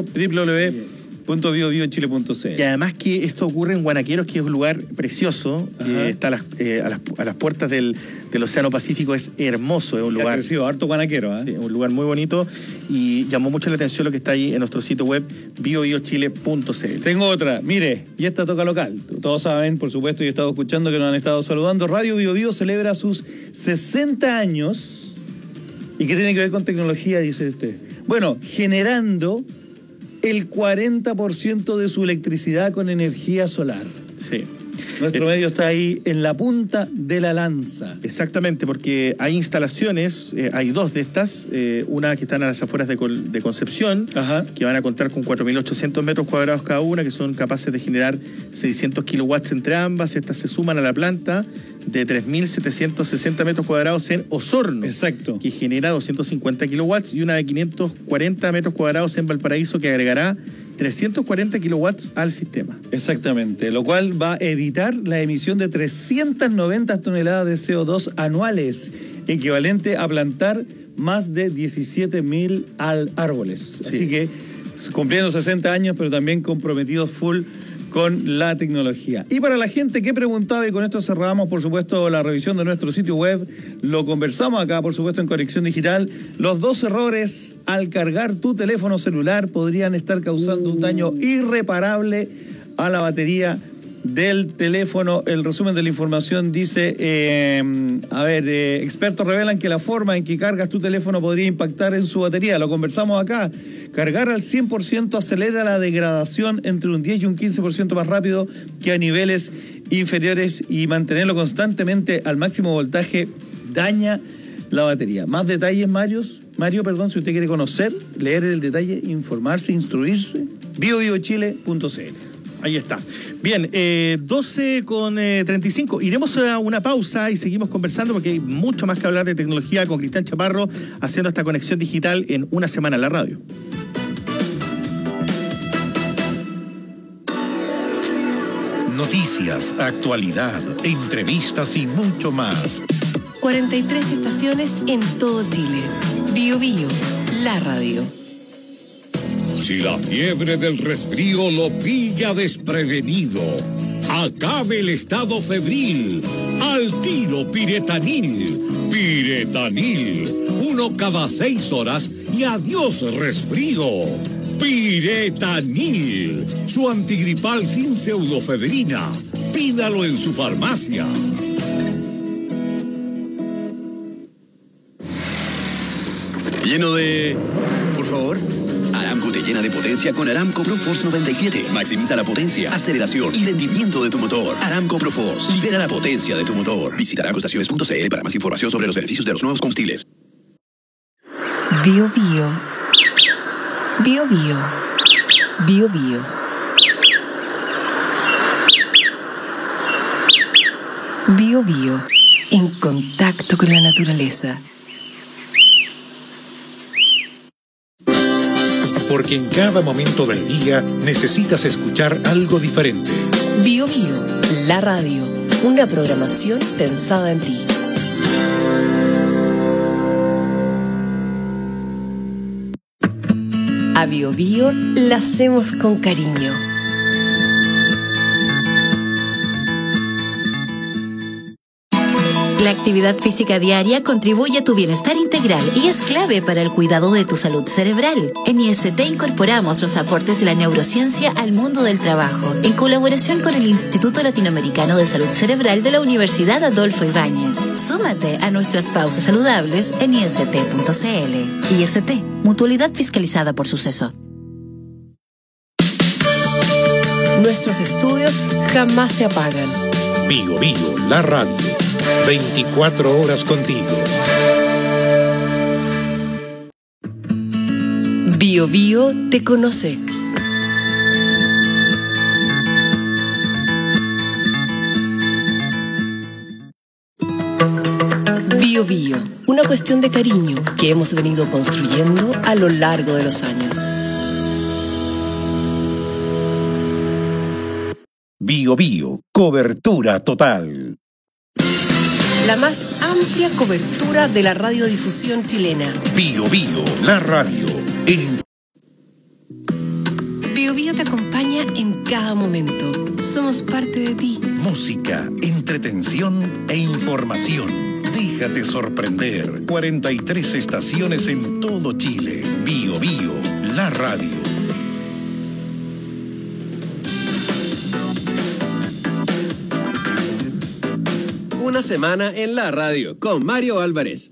www.biobiochile.cl. Y además que esto ocurre en Guanaqueros, que es un lugar precioso, que está a las puertas del Océano Pacífico. Es hermoso, es un lugar... Ha crecido harto Guanaquero, Sí, un lugar muy bonito, y llamó mucho la atención lo que está ahí en nuestro sitio web, biobiochile.cl. Tengo otra, mire, y esta toca local. Todos saben, por supuesto, y he estado escuchando que nos han estado saludando. Radio Bio Bio celebra sus 60 años. ¿Y qué tiene que ver con tecnología, dice usted? Bueno, generando el 40% de su electricidad con energía solar. Sí. Nuestro medio está ahí en la punta de la lanza. Exactamente, porque hay instalaciones, hay dos de estas, una que están a las afueras de Concepción, que van a contar con 4.800 metros cuadrados cada una, que son capaces de generar 600 kilowatts entre ambas. Estas se suman a la planta de 3.760 metros cuadrados en Osorno. Exacto. Que genera 250 kilowatts, y una de 540 metros cuadrados en Valparaíso, que agregará 340 kilowatts al sistema. Exactamente, lo cual va a evitar la emisión de 390 toneladas de CO2 anuales, equivalente a plantar más de 17.000 árboles. Sí. Así que cumpliendo 60 años, pero también comprometidos full con la tecnología. Y para la gente que preguntaba, y con esto cerramos, por supuesto, la revisión de nuestro sitio web, lo conversamos acá, por supuesto, en Conexión Digital, los 2 errores al cargar tu teléfono celular podrían estar causando un daño irreparable a la batería del teléfono. El resumen de la información dice, expertos revelan que la forma en que cargas tu teléfono podría impactar en su batería. Lo conversamos acá. Cargar al 100% acelera la degradación entre un 10 y un 15% más rápido que a niveles inferiores, y mantenerlo constantemente al máximo voltaje daña la batería. Más detalles, Mario, si usted quiere conocer, leer el detalle, informarse, instruirse, biobiochile.cl. Ahí está. Bien, 12:35. Iremos a una pausa y seguimos conversando porque hay mucho más que hablar de tecnología con Cristian Chaparro, haciendo esta conexión digital en una semana en la radio. Noticias, actualidad, entrevistas y mucho más. 43 estaciones en todo Chile. Bio Bio, la radio. Si la fiebre del resfrío lo pilla desprevenido, acabe el estado febril. Al tiro Piretanil. Piretanil. 1 cada 6 horas y adiós resfrío. Piretanil. Su antigripal sin pseudofedrina. Pídalo en su farmacia. Lleno de... Por favor. Aramco te llena de potencia con Aramco ProForce 97. Maximiza la potencia, aceleración y rendimiento de tu motor. Aramco ProForce. Libera la potencia de tu motor. Visita aramcoestaciones.cl para más información sobre los beneficios de los nuevos combustibles. Bio Bio. Bio Bio. Bio Bio. Bio Bio. En contacto con la naturaleza. Porque en cada momento del día necesitas escuchar algo diferente. Bio Bio, la radio. Una programación pensada en ti. A Bio Bio la hacemos con cariño. La actividad física diaria contribuye a tu bienestar integral y es clave para el cuidado de tu salud cerebral. En IST incorporamos los aportes de la neurociencia al mundo del trabajo, en colaboración con el Instituto Latinoamericano de Salud Cerebral de la Universidad Adolfo Ibáñez. Súmate a nuestras pausas saludables en ist.cl. IST, mutualidad fiscalizada por Suceso. Nuestros estudios jamás se apagan. Bio Bio, la radio. 24 horas contigo. Bio Bio te conoce. Bio Bio, una cuestión de cariño que hemos venido construyendo a lo largo de los años. Bio Bio, cobertura total. La más amplia cobertura de la radiodifusión chilena. Bio Bio, la radio. Bio Bio te acompaña en cada momento. Somos parte de ti. Música, entretención e información. Déjate sorprender. 43 estaciones en todo Chile. Bio Bio, la radio. Una semana en la radio con Mario Álvarez.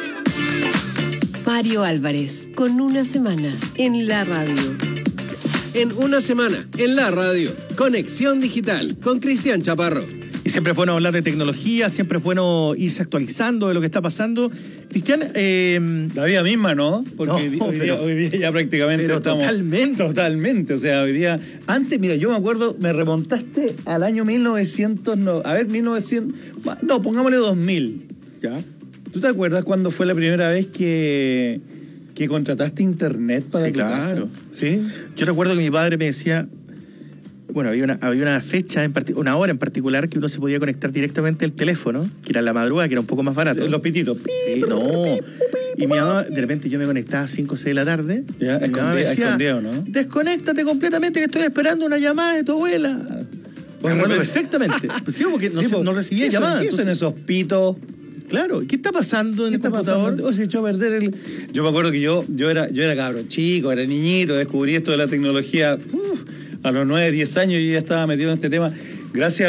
Mario Álvarez, con una semana en la radio. En una semana en la radio, Conexión Digital con Cristian Chaparro. Y siempre es bueno hablar de tecnología, siempre es bueno irse actualizando de lo que está pasando. Cristian, la vida misma, ¿no? Porque hoy día ya prácticamente estamos... Totalmente. O sea, hoy día... Antes, mira, yo me acuerdo, me remontaste al año 1900... No, pongámosle 2000. ¿Ya? ¿Tú te acuerdas cuándo fue la primera vez que contrataste internet para tu casa? Claro. ¿Sí? Yo recuerdo que mi padre me decía... bueno, había una fecha, una hora en particular que uno se podía conectar directamente al teléfono, que era la madrugada, que era un poco más barato. Los pititos. Sí, no. Y mi mamá, de repente yo me conectaba a 5 o 6 de la tarde. Ya, y mi mamá me decía, escondido, ¿no? Desconéctate completamente que estoy esperando una llamada de tu abuela. Me acuerdo perfectamente. Pues sí, porque no recibía llamadas. ¿Qué son esos pitos? Claro, ¿qué está pasando en el computador? Se echó a perder Yo me acuerdo que yo era cabro chico, era niñito, descubrí esto de la tecnología a los 9, 10 años y ya estaba metido en este tema. Gracias a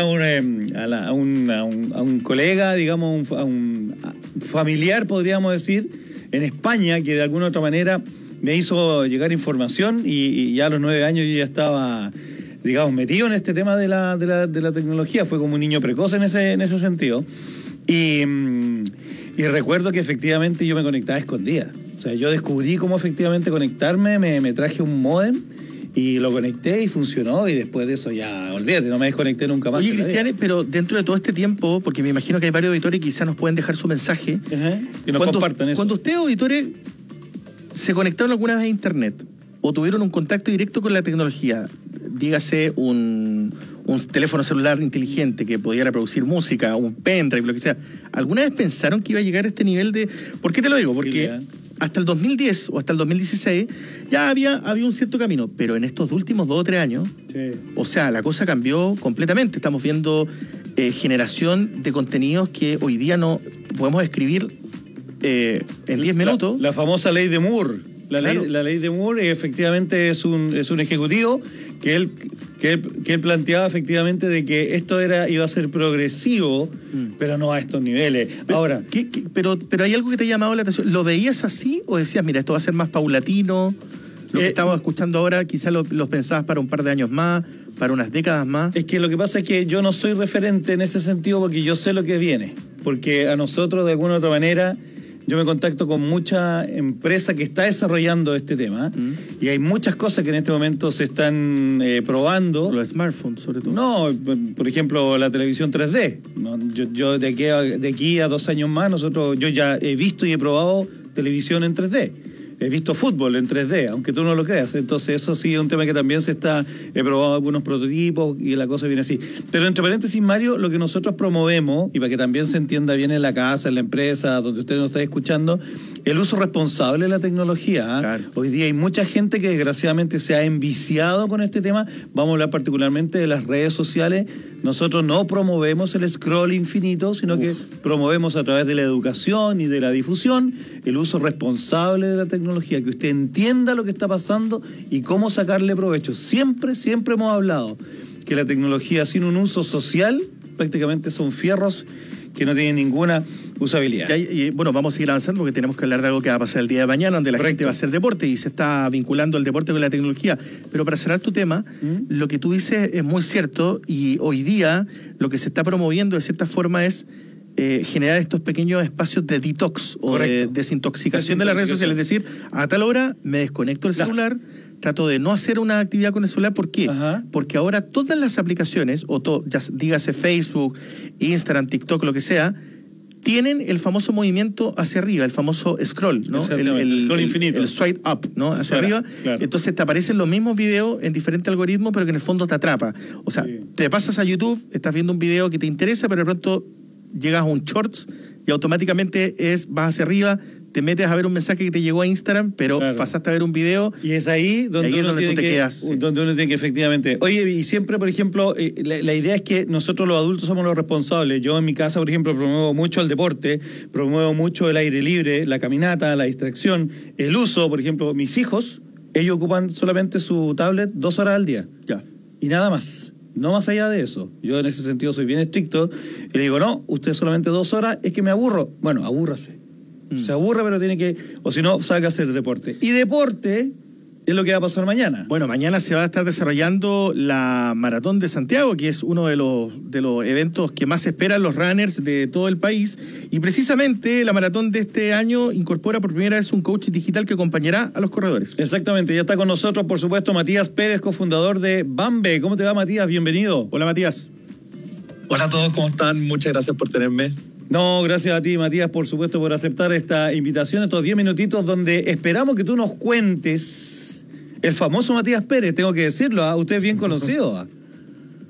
un colega, digamos, a un familiar, podríamos decir, en España, que de alguna u otra manera me hizo llegar información y ya a los 9 años yo ya estaba, digamos, metido en este tema de la tecnología. Fue como un niño precoz en ese sentido. Y recuerdo que efectivamente yo me conectaba escondida. O sea, yo descubrí cómo efectivamente conectarme, me traje un módem y lo conecté y funcionó, y después de eso ya, olvídate, no me desconecté nunca más. Oye, Cristian, pero dentro de todo este tiempo, porque me imagino que hay varios auditores que quizás nos pueden dejar su mensaje. Que nos compartan eso. Cuando ustedes, auditores, se conectaron alguna vez a internet o tuvieron un contacto directo con la tecnología, dígase un teléfono celular inteligente que podía reproducir música, un pendrive, lo que sea, ¿alguna vez pensaron que iba a llegar a este nivel de...? ¿Por qué te lo digo? Porque hasta el 2010 o hasta el 2016 ya había un cierto camino, pero en estos últimos 2 o 3 años, o sea, la cosa cambió completamente. Estamos viendo generación de contenidos que hoy día no podemos escribir en 10 minutos. La famosa ley de Moore. La ley de Moore efectivamente es un ejecutivo que él planteaba efectivamente de que esto iba a ser progresivo, pero no a estos niveles. Ahora, pero hay algo que te ha llamado la atención. ¿Lo veías así o decías, mira, esto va a ser más paulatino? Lo que estamos escuchando ahora quizás los pensabas para un par de años más, para unas décadas más. Es que lo que pasa es que yo no soy referente en ese sentido porque yo sé lo que viene. Porque a nosotros, de alguna u otra manera, yo me contacto con mucha empresa que está desarrollando este tema y hay muchas cosas que en este momento se están probando. Los smartphones, sobre todo. No, por ejemplo, la televisión 3D. ¿No? Yo de aquí a 2 años más, yo ya he visto y he probado televisión en 3D. He visto fútbol en 3D, aunque tú no lo creas. Entonces eso sí es un tema que también he probado algunos prototipos y la cosa viene así. Pero entre paréntesis, Mario, lo que nosotros promovemos, y para que también se entienda bien en la casa, en la empresa, donde usted nos está escuchando, el uso responsable de la tecnología. Claro. Hoy día hay mucha gente que desgraciadamente se ha enviciado con este tema. Vamos a hablar particularmente de las redes sociales. Nosotros no promovemos el scroll infinito, sino que promovemos a través de la educación y de la difusión el uso responsable de la tecnología, que usted entienda lo que está pasando y cómo sacarle provecho. Siempre hemos hablado que la tecnología sin un uso social prácticamente son fierros que no tienen ninguna usabilidad. Y bueno, vamos a seguir avanzando porque tenemos que hablar de algo que va a pasar el día de mañana, donde la gente va a hacer deporte y se está vinculando el deporte con la tecnología. Pero para cerrar tu tema, lo que tú dices es muy cierto, y hoy día lo que se está promoviendo de cierta forma es generar estos pequeños espacios de detox o de desintoxicación de las redes sociales. Es decir, a tal hora me desconecto del celular, trato de no hacer una actividad con el celular. ¿Por qué? Porque ahora todas las aplicaciones, ya dígase Facebook, Instagram, TikTok, lo que sea, tienen el famoso movimiento hacia arriba, el famoso scroll, ¿no? El scroll infinito. El swipe up, ¿no? Hacia arriba. Claro. Entonces te aparecen los mismos videos en diferentes algoritmos, pero que en el fondo te atrapa. O sea, te pasas a YouTube, estás viendo un video que te interesa, pero de pronto llegas a un shorts y automáticamente vas hacia arriba, te metes a ver un mensaje que te llegó a Instagram, pero pasaste a ver un video. Y es ahí donde, tú te quedas. Donde uno tiene que efectivamente... Oye, y siempre, por ejemplo, la idea es que nosotros los adultos somos los responsables. Yo en mi casa, por ejemplo, promuevo mucho el deporte, promuevo mucho el aire libre, la caminata, la distracción, el uso. Por ejemplo, mis hijos, ellos ocupan solamente su tablet 2 horas al día. Y nada más. No más allá de eso. Yo en ese sentido soy bien estricto y le digo, no, usted solamente 2 horas, es que me aburro. Bueno, abúrrase. Se aburre, pero tiene que, o si no, sabe que hacer deporte. Y deporte es lo que va a pasar mañana. Bueno, mañana se va a estar desarrollando la Maratón de Santiago, que es uno de los eventos que más esperan los runners de todo el país. Y precisamente la maratón de este año incorpora por primera vez un coach digital que acompañará a los corredores. Exactamente, ya está con nosotros, por supuesto, Matías Pérez, cofundador de Bambe. ¿Cómo te va, Matías? Bienvenido. Hola, Matías. Hola a todos, ¿cómo están? Muchas gracias por tenerme. No, gracias a ti, Matías, por supuesto, por aceptar esta invitación, estos 10 minutitos donde esperamos que tú nos cuentes el famoso Matías Pérez, tengo que decirlo, usted es bien conocido.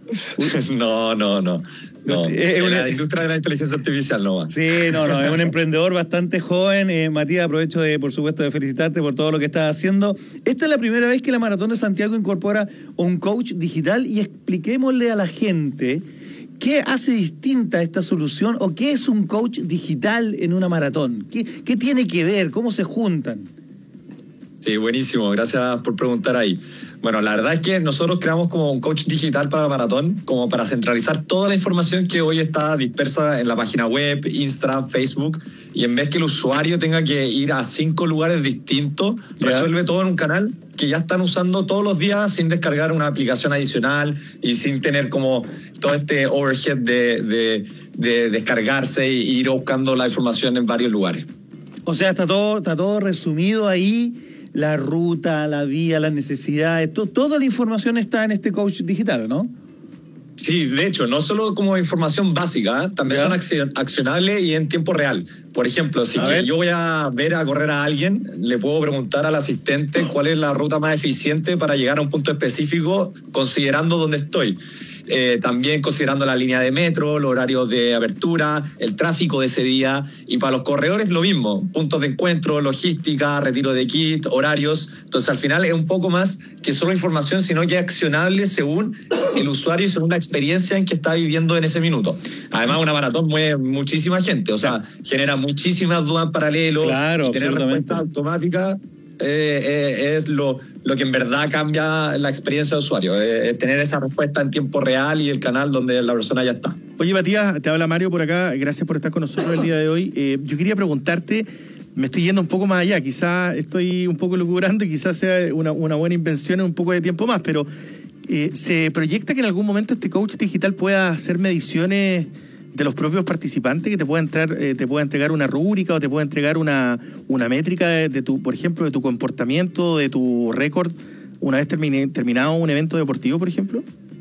No. No, en la industria de la inteligencia artificial no va. Sí, no, es un emprendedor bastante joven. Matías, aprovecho por supuesto, de felicitarte por todo lo que estás haciendo. Esta es la primera vez que la Maratón de Santiago incorpora un coach digital y expliquémosle a la gente qué hace distinta esta solución o qué es un coach digital en una maratón. ¿Qué tiene que ver? ¿Cómo se juntan? Sí, buenísimo. Gracias por preguntar ahí. Bueno, la verdad es que nosotros creamos como un coach digital para maratón, como para centralizar toda la información que hoy está dispersa en la página web, Instagram, Facebook, y en vez que el usuario tenga que ir a 5 lugares distintos, resuelve todo en un canal que ya están usando todos los días sin descargar una aplicación adicional y sin tener como todo este overhead de descargarse e ir buscando la información en varios lugares. O sea, está todo resumido ahí. La ruta, la vía, las necesidades, toda la información está en este coach digital, ¿no? Sí, de hecho, no solo como información básica, también son accionables y en tiempo real. Por ejemplo, si yo voy a ver a correr a alguien, le puedo preguntar al asistente cuál es la ruta más eficiente para llegar a un punto específico, considerando dónde estoy. También considerando la línea de metro, los horarios de apertura, el tráfico de ese día, y para los corredores lo mismo, puntos de encuentro, logística, retiro de kit, horarios. Entonces al final es un poco más que solo información, sino que es accionable según el usuario y según la experiencia en que está viviendo en ese minuto. Además, una maratón mueve muchísima gente, o sea, genera muchísimas dudas en paralelo, y tener respuesta automática es lo que en verdad cambia la experiencia de usuario, es tener esa respuesta en tiempo real y el canal donde la persona ya está. Oye, Matías, te habla Mario por acá, gracias por estar con nosotros el día de hoy. Yo quería preguntarte, me estoy yendo un poco más allá, quizás estoy un poco lucubrando y quizás sea una buena invención en un poco de tiempo más, pero ¿se proyecta que en algún momento este coach digital pueda hacer mediciones de los propios participantes, que te pueda entregar una rúbrica o te pueda entregar una métrica de tu, por ejemplo, de tu comportamiento, de tu récord, una vez terminado un evento deportivo, por ejemplo?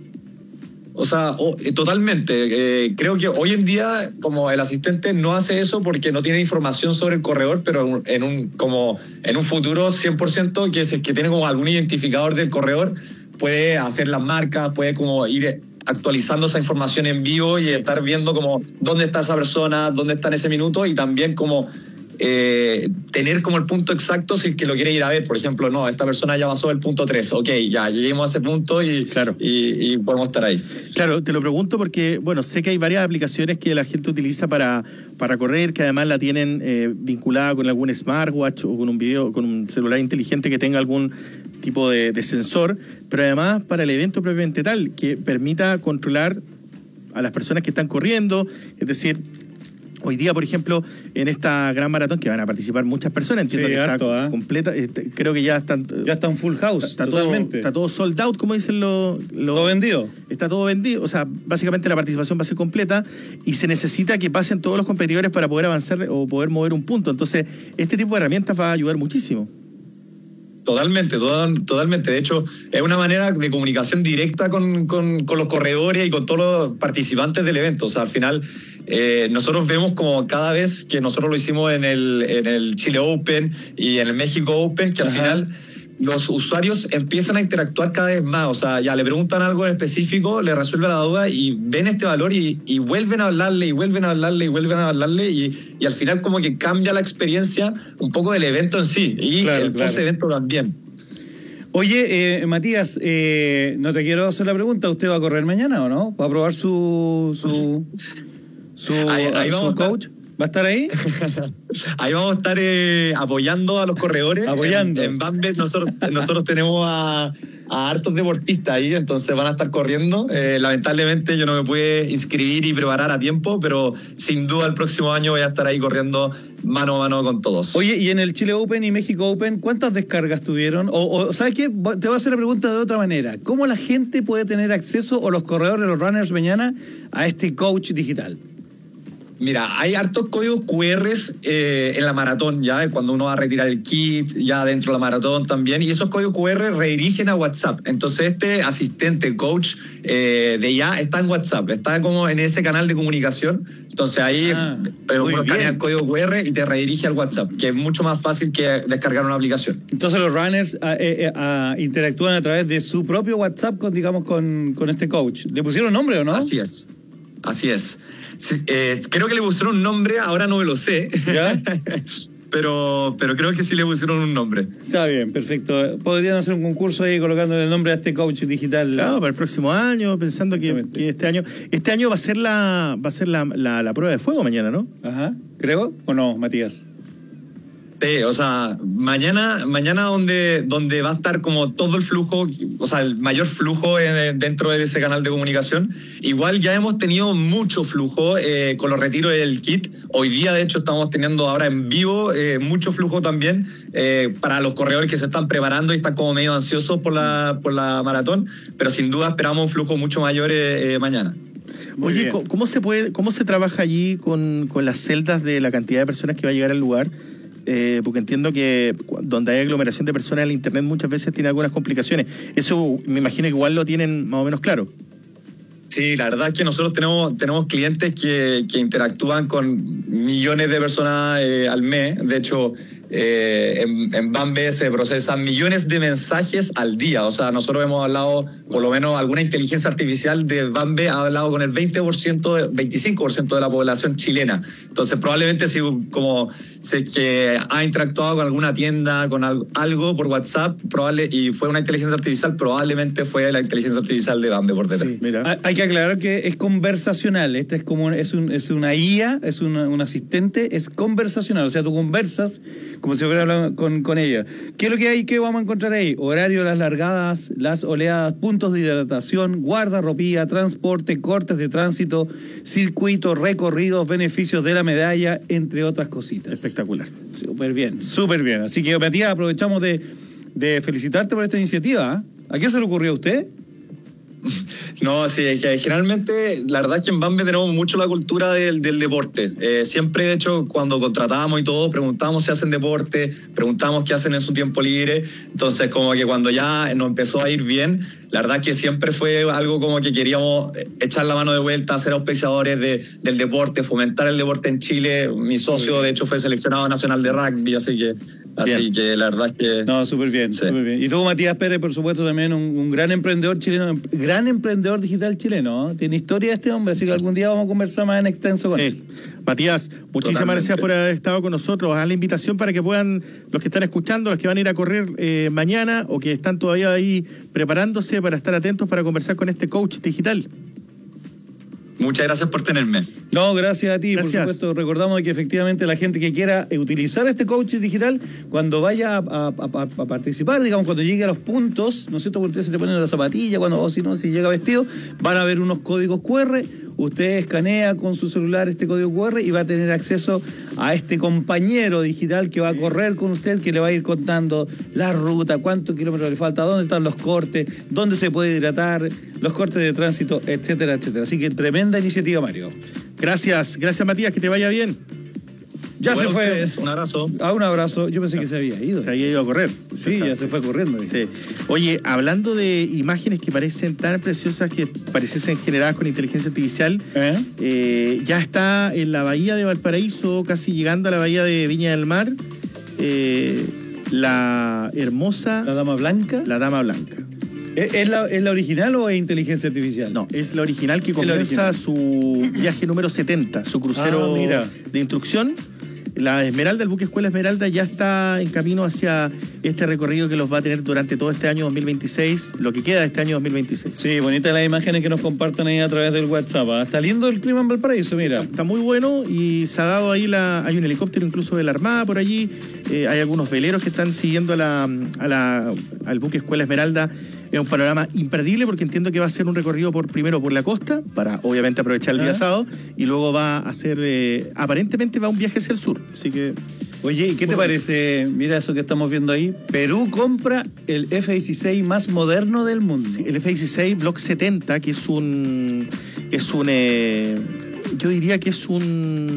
O sea, totalmente. Creo que hoy en día, como el asistente no hace eso porque no tiene información sobre el corredor, pero en un futuro 100% que si es que tiene como algún identificador del corredor, puede hacer las marcas, puede como ir actualizando esa información en vivo y estar viendo como dónde está esa persona, dónde está en ese minuto, y también como tener como el punto exacto si es que lo quiere ir a ver. Por ejemplo, no, esta persona ya pasó el punto 3, ok, ya lleguemos a ese punto y podemos estar ahí. Claro, te lo pregunto porque, bueno, sé que hay varias aplicaciones que la gente utiliza para correr, que además la tienen vinculada con algún smartwatch o con un celular inteligente que tenga algún tipo de sensor, pero además para el evento propiamente tal, que permita controlar a las personas que están corriendo. Es decir, hoy día, por ejemplo, en esta gran maratón que van a participar muchas personas, entiendo que está completa, creo que ya están full house, está todo sold out, como dicen los todo vendido. Está todo vendido, o sea, básicamente la participación va a ser completa y se necesita que pasen todos los competidores para poder avanzar o poder mover un punto. Entonces, este tipo de herramientas va a ayudar muchísimo. Totalmente. De hecho, es una manera de comunicación directa con los corredores y con todos los participantes del evento. O sea, al final, nosotros vemos como cada vez que nosotros lo hicimos en el Chile Open y en el México Open, que al final los usuarios empiezan a interactuar cada vez más. O sea, ya le preguntan algo en específico, le resuelven la duda y ven este valor y vuelven a hablarle y vuelven a hablarle y al final como que cambia la experiencia un poco del evento en sí y el post-evento también. Oye, Matías, no te quiero hacer la pregunta, ¿usted va a correr mañana o no? ¿Va a probar su coach? ¿Va a estar ahí? Ahí vamos a estar apoyando a los corredores. En Bambet nosotros tenemos a hartos deportistas ahí, entonces van a estar corriendo. Lamentablemente yo no me pude inscribir y preparar a tiempo, pero sin duda el próximo año voy a estar ahí corriendo mano a mano con todos. Oye, y en el Chile Open y México Open, ¿cuántas descargas tuvieron? O ¿sabes qué? Te voy a hacer la pregunta de otra manera. ¿Cómo la gente puede tener acceso, o los corredores, los runners mañana, a este coach digital? Mira, hay hartos códigos QR en la maratón, ya cuando uno va a retirar el kit, ya dentro de la maratón también, y esos códigos QR redirigen a WhatsApp. Entonces este asistente, coach de ya está en WhatsApp, está como en ese canal de comunicación. Entonces ahí uno escanea el código QR y te redirige al WhatsApp, que es mucho más fácil que descargar una aplicación. Entonces los runners interactúan a través de su propio WhatsApp con este coach. ¿Le pusieron nombre o no? Así es. Sí, creo que le pusieron un nombre, ahora no me lo sé. ¿Ya? pero creo que sí le pusieron un nombre. Está bien, perfecto. Podrían hacer un concurso ahí colocándole el nombre a este coach digital. Claro, para el próximo año, pensando que este año va a ser la prueba de fuego mañana, ¿no? Ajá, creo, ¿o no, Matías? Sí, o sea, mañana donde va a estar como todo el flujo, o sea, el mayor flujo dentro de ese canal de comunicación. Igual ya hemos tenido mucho flujo con los retiros del kit. Hoy día, de hecho, estamos teniendo ahora en vivo mucho flujo también para los corredores que se están preparando y están como medio ansiosos por la maratón, pero sin duda esperamos un flujo mucho mayor mañana. Oye, ¿cómo se trabaja allí con las celdas de la cantidad de personas que va a llegar al lugar? Porque entiendo que donde hay aglomeración de personas, el internet muchas veces tiene algunas complicaciones. Eso me imagino que igual lo tienen más o menos claro. Sí, la verdad es que nosotros tenemos clientes que interactúan con millones de personas al mes. De hecho, en Bambe se procesan millones de mensajes al día. O sea, nosotros hemos hablado, por lo menos alguna inteligencia artificial de Bambe ha hablado con el 25% de la población chilena. Entonces, probablemente si que ha interactuado con alguna tienda, con algo por WhatsApp, y fue una inteligencia artificial, probablemente fue la inteligencia artificial de Bambe por detrás. Sí, mira. Hay que aclarar que es conversacional. Este es una IA, es un asistente, es conversacional. O sea, tú conversas como si fuera hablando con ella. ¿Qué es lo que hay? ¿Qué vamos a encontrar ahí? Horario de las largadas, las oleadas, puntos de hidratación, guardarropía, transporte, cortes de tránsito, circuitos, recorridos, beneficios de la medalla, entre otras cositas. Espectacular. Súper bien, súper bien. Así que, Matías, aprovechamos de felicitarte por esta iniciativa. ¿A qué se le ocurrió a usted? No, sí, es que generalmente la verdad es que en Bambe tenemos mucho la cultura del deporte. Siempre, de hecho, cuando contratábamos y todo, preguntábamos si hacen deporte, preguntábamos qué hacen en su tiempo libre. Entonces, como que cuando ya nos empezó a ir bien, la verdad es que siempre fue algo como que queríamos echar la mano de vuelta, ser auspiciadores del deporte, fomentar el deporte en Chile. Mi socio, de hecho, fue seleccionado nacional de rugby, así que la verdad es que... No, súper bien, sí. Súper bien. Y tú, Matías Pérez, por supuesto, también un gran emprendedor chileno, gran emprendedor digital chileno, ¿no? Tiene historia este hombre, así que algún día vamos a conversar más en extenso con él. Matías, muchísimas gracias por haber estado con nosotros. Haz la invitación para que puedan, los que están escuchando, los que van a ir a correr mañana o que están todavía ahí preparándose para estar atentos para conversar con este coach digital. Muchas gracias por tenerme. No, gracias a ti, gracias. Por supuesto. Recordamos que efectivamente la gente que quiera utilizar este coach digital, cuando vaya a participar, digamos, cuando llegue a los puntos, ¿no es cierto? Cuando usted se le pone la zapatilla, si llega vestido, van a ver unos códigos QR. Usted escanea con su celular este código QR y va a tener acceso a este compañero digital que va a correr con usted, que le va a ir contando la ruta, cuántos kilómetros le falta, dónde están los cortes, dónde se puede hidratar, los cortes de tránsito, etcétera, etcétera. Así que tremenda iniciativa, Mario. Gracias Matías, que te vaya bien. Ya bueno, se fue. Un abrazo. Un abrazo. Yo pensé que se había ido. Se había ido a correr. Sí, ya se fue corriendo. Sí. Oye, hablando de imágenes que parecen tan preciosas que pareciesen generadas con inteligencia artificial, ya está en la bahía de Valparaíso, casi llegando a la bahía de Viña del Mar, la hermosa... ¿La Dama Blanca? La Dama Blanca. ¿Es la original o es inteligencia artificial? No, es la original que comienza su viaje número 70, su crucero de instrucción. La Esmeralda, el buque Escuela Esmeralda, ya está en camino hacia este recorrido que los va a tener durante todo este año 2026, lo que queda de este año 2026. Sí, bonitas las imágenes que nos compartan ahí a través del WhatsApp. Está lindo el clima en Valparaíso, mira. Está muy bueno y se ha dado ahí hay un helicóptero incluso de la Armada por allí. Hay algunos veleros que están siguiendo al buque Escuela Esmeralda. Es un panorama imperdible porque entiendo que va a ser un recorrido primero por la costa, para obviamente aprovechar el día sábado, y luego va a hacer, aparentemente va un viaje hacia el sur. Así que... Oye, ¿y qué te parece? Mira eso que estamos viendo ahí. Perú compra el F-16 más moderno del mundo. Sí, el F-16 Block 70, que es un yo diría que es un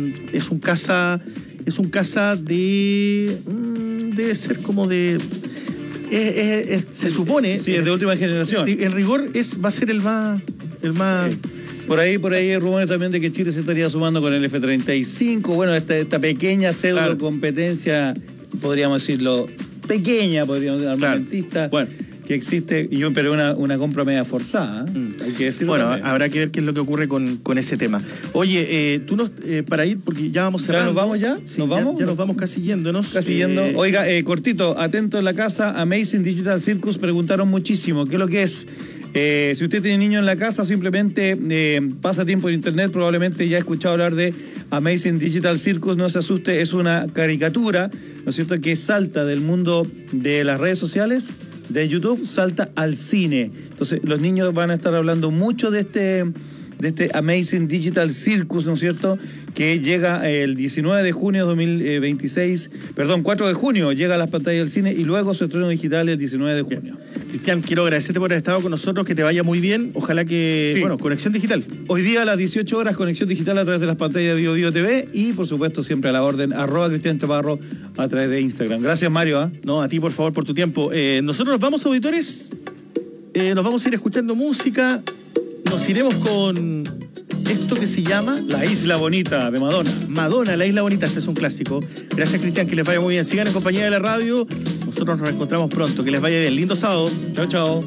es un casa de... debe ser como de... se supone... Sí, es de última generación. En rigor va a ser el más... Por ahí hay rumores también de que Chile se estaría sumando con el F-35. Bueno, esta pequeña pseudo competencia, podríamos decirlo, armamentista, que existe, pero una compra media forzada, hay que decirlo. Bueno, también. habrá que ver qué es lo que ocurre con ese tema. Oye, tú para ir, porque ya vamos cerrando. ¿Ya nos vamos ya? Sí, ¿Nos vamos? Ya nos vamos casi yéndonos. Oiga, cortito, atento en la casa, Amazing Digital Circus, preguntaron muchísimo, ¿qué es lo que es? Si usted tiene niño en la casa, simplemente pasa tiempo en internet, probablemente ya ha escuchado hablar de Amazing Digital Circus, no se asuste, es una caricatura, ¿no es cierto?, que salta del mundo de las redes sociales, de YouTube, salta al cine. Entonces, los niños van a estar hablando mucho de este Amazing Digital Circus, ¿no es cierto?, que llega el 19 de junio de 2026, 4 de junio llega a las pantallas del cine y luego su estreno digital el 19 de junio. Cristian, quiero agradecerte por haber estado con nosotros, que te vaya muy bien, ojalá que, Conexión Digital. Hoy día a las 18 horas, Conexión Digital a través de las pantallas de BioBio TV y, por supuesto, siempre a la orden, @Cristian Chaparro a través de Instagram. Gracias, Mario. No, a ti, por favor, por tu tiempo. Nosotros nos vamos, auditores, nos vamos a ir escuchando música, nos iremos con esto que se llama La Isla Bonita de Madonna. Madonna, La Isla Bonita, este es un clásico. Gracias, Cristian, que les vaya muy bien. Sigan en compañía de la radio. Nosotros nos reencontramos pronto. Que les vaya bien. Lindo sábado. Chao, chao.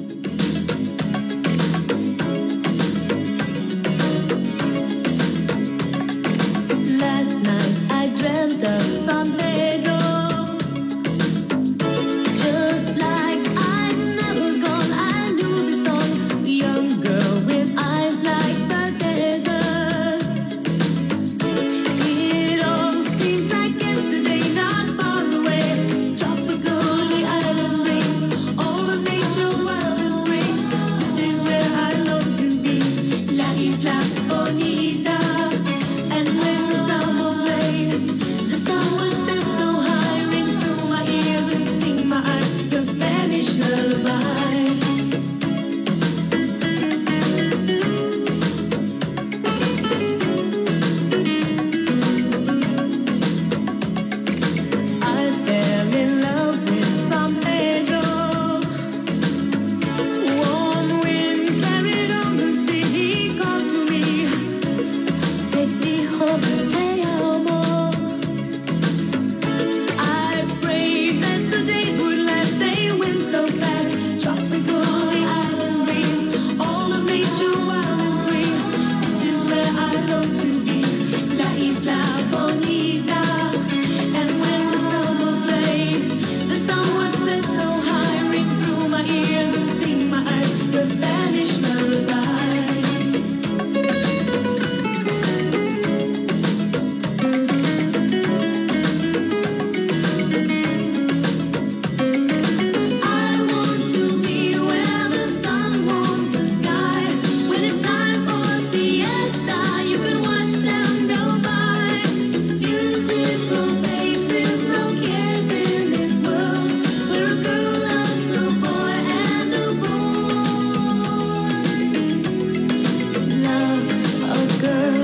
Last night I dreamt of San Pedro. Just like I'd never gone, I knew the song. Young girl with eyes like the desert. It all seems like yesterday, not far away. Tropical, the island brings all the nature wild and free. This is where I long to be, La Isla Bonita. And when the summer played, the sun would set so high, ring through my ears and sting my eyes, your Spanish lullaby. I fell in love with San Pedro. Warm wind carried on the sea, he called to me. Te dijo te amo. I prayed that the days would last, they went so fast. Tropical, the island breeze, all of nature wild and free. This is where I long to be, La Isla Bonita. And when the summer played, the sun would set so high, ring through my ears and sting my eyes, the Spanish lullaby. I want to be where the sun warms the sky. When it's time for siesta, you can watch them go by. Beautiful faces, no cares in this world. Where a girl loves a boy and a boy loves a girl.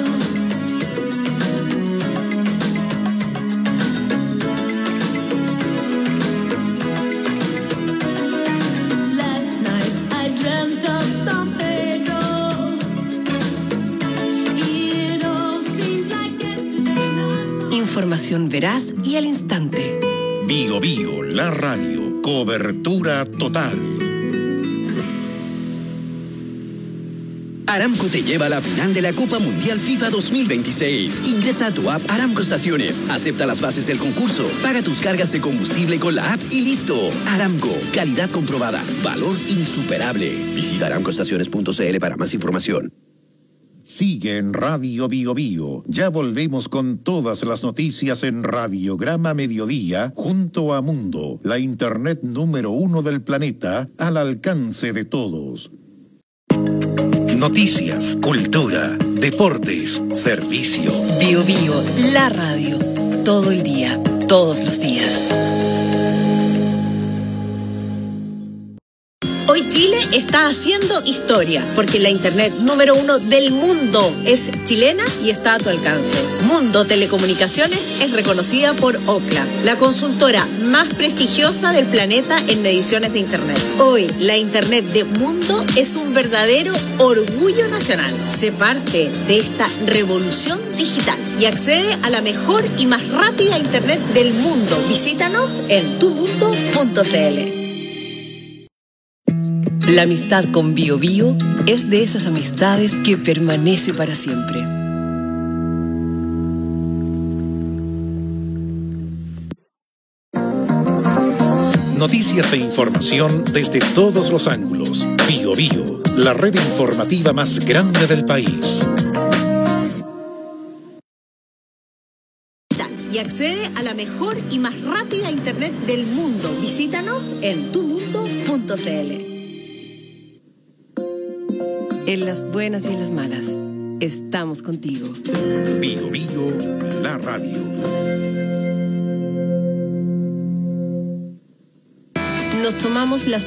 Last night I dreamt of San Pedro. It all seems like yesterday. Información veraz y al instante. Bio Bio, la radio, cobertura total. Aramco te lleva a la final de la Copa Mundial FIFA 2026. Ingresa a tu app Aramco Estaciones, acepta las bases del concurso, paga tus cargas de combustible con la app y listo. Aramco, calidad comprobada, valor insuperable. Visita aramcoestaciones.cl para más información. Sigue en Radio Bio Bio. Ya volvemos con todas las noticias en Radiograma Mediodía junto a Mundo, la internet número 1 del planeta, al alcance de todos. Noticias, cultura, deportes, servicio. Bio Bio, la radio. Todo el día, todos los días. Hoy Chile está haciendo historia porque la internet número 1 del mundo es chilena y está a tu alcance. Mundo Telecomunicaciones es reconocida por Ookla, la consultora más prestigiosa del planeta en mediciones de internet. Hoy la internet de Mundo es un verdadero orgullo nacional. Sé parte de esta revolución digital y accede a la mejor y más rápida internet del mundo. Visítanos en tumundo.cl. La amistad con Bio Bio es de esas amistades que permanece para siempre. Noticias e información desde todos los ángulos. Bio Bio, la red informativa más grande del país. Y accede a la mejor y más rápida internet del mundo. Visítanos en tumundo.cl. En las buenas y en las malas, estamos contigo. Bio Bio, la radio. Nos tomamos las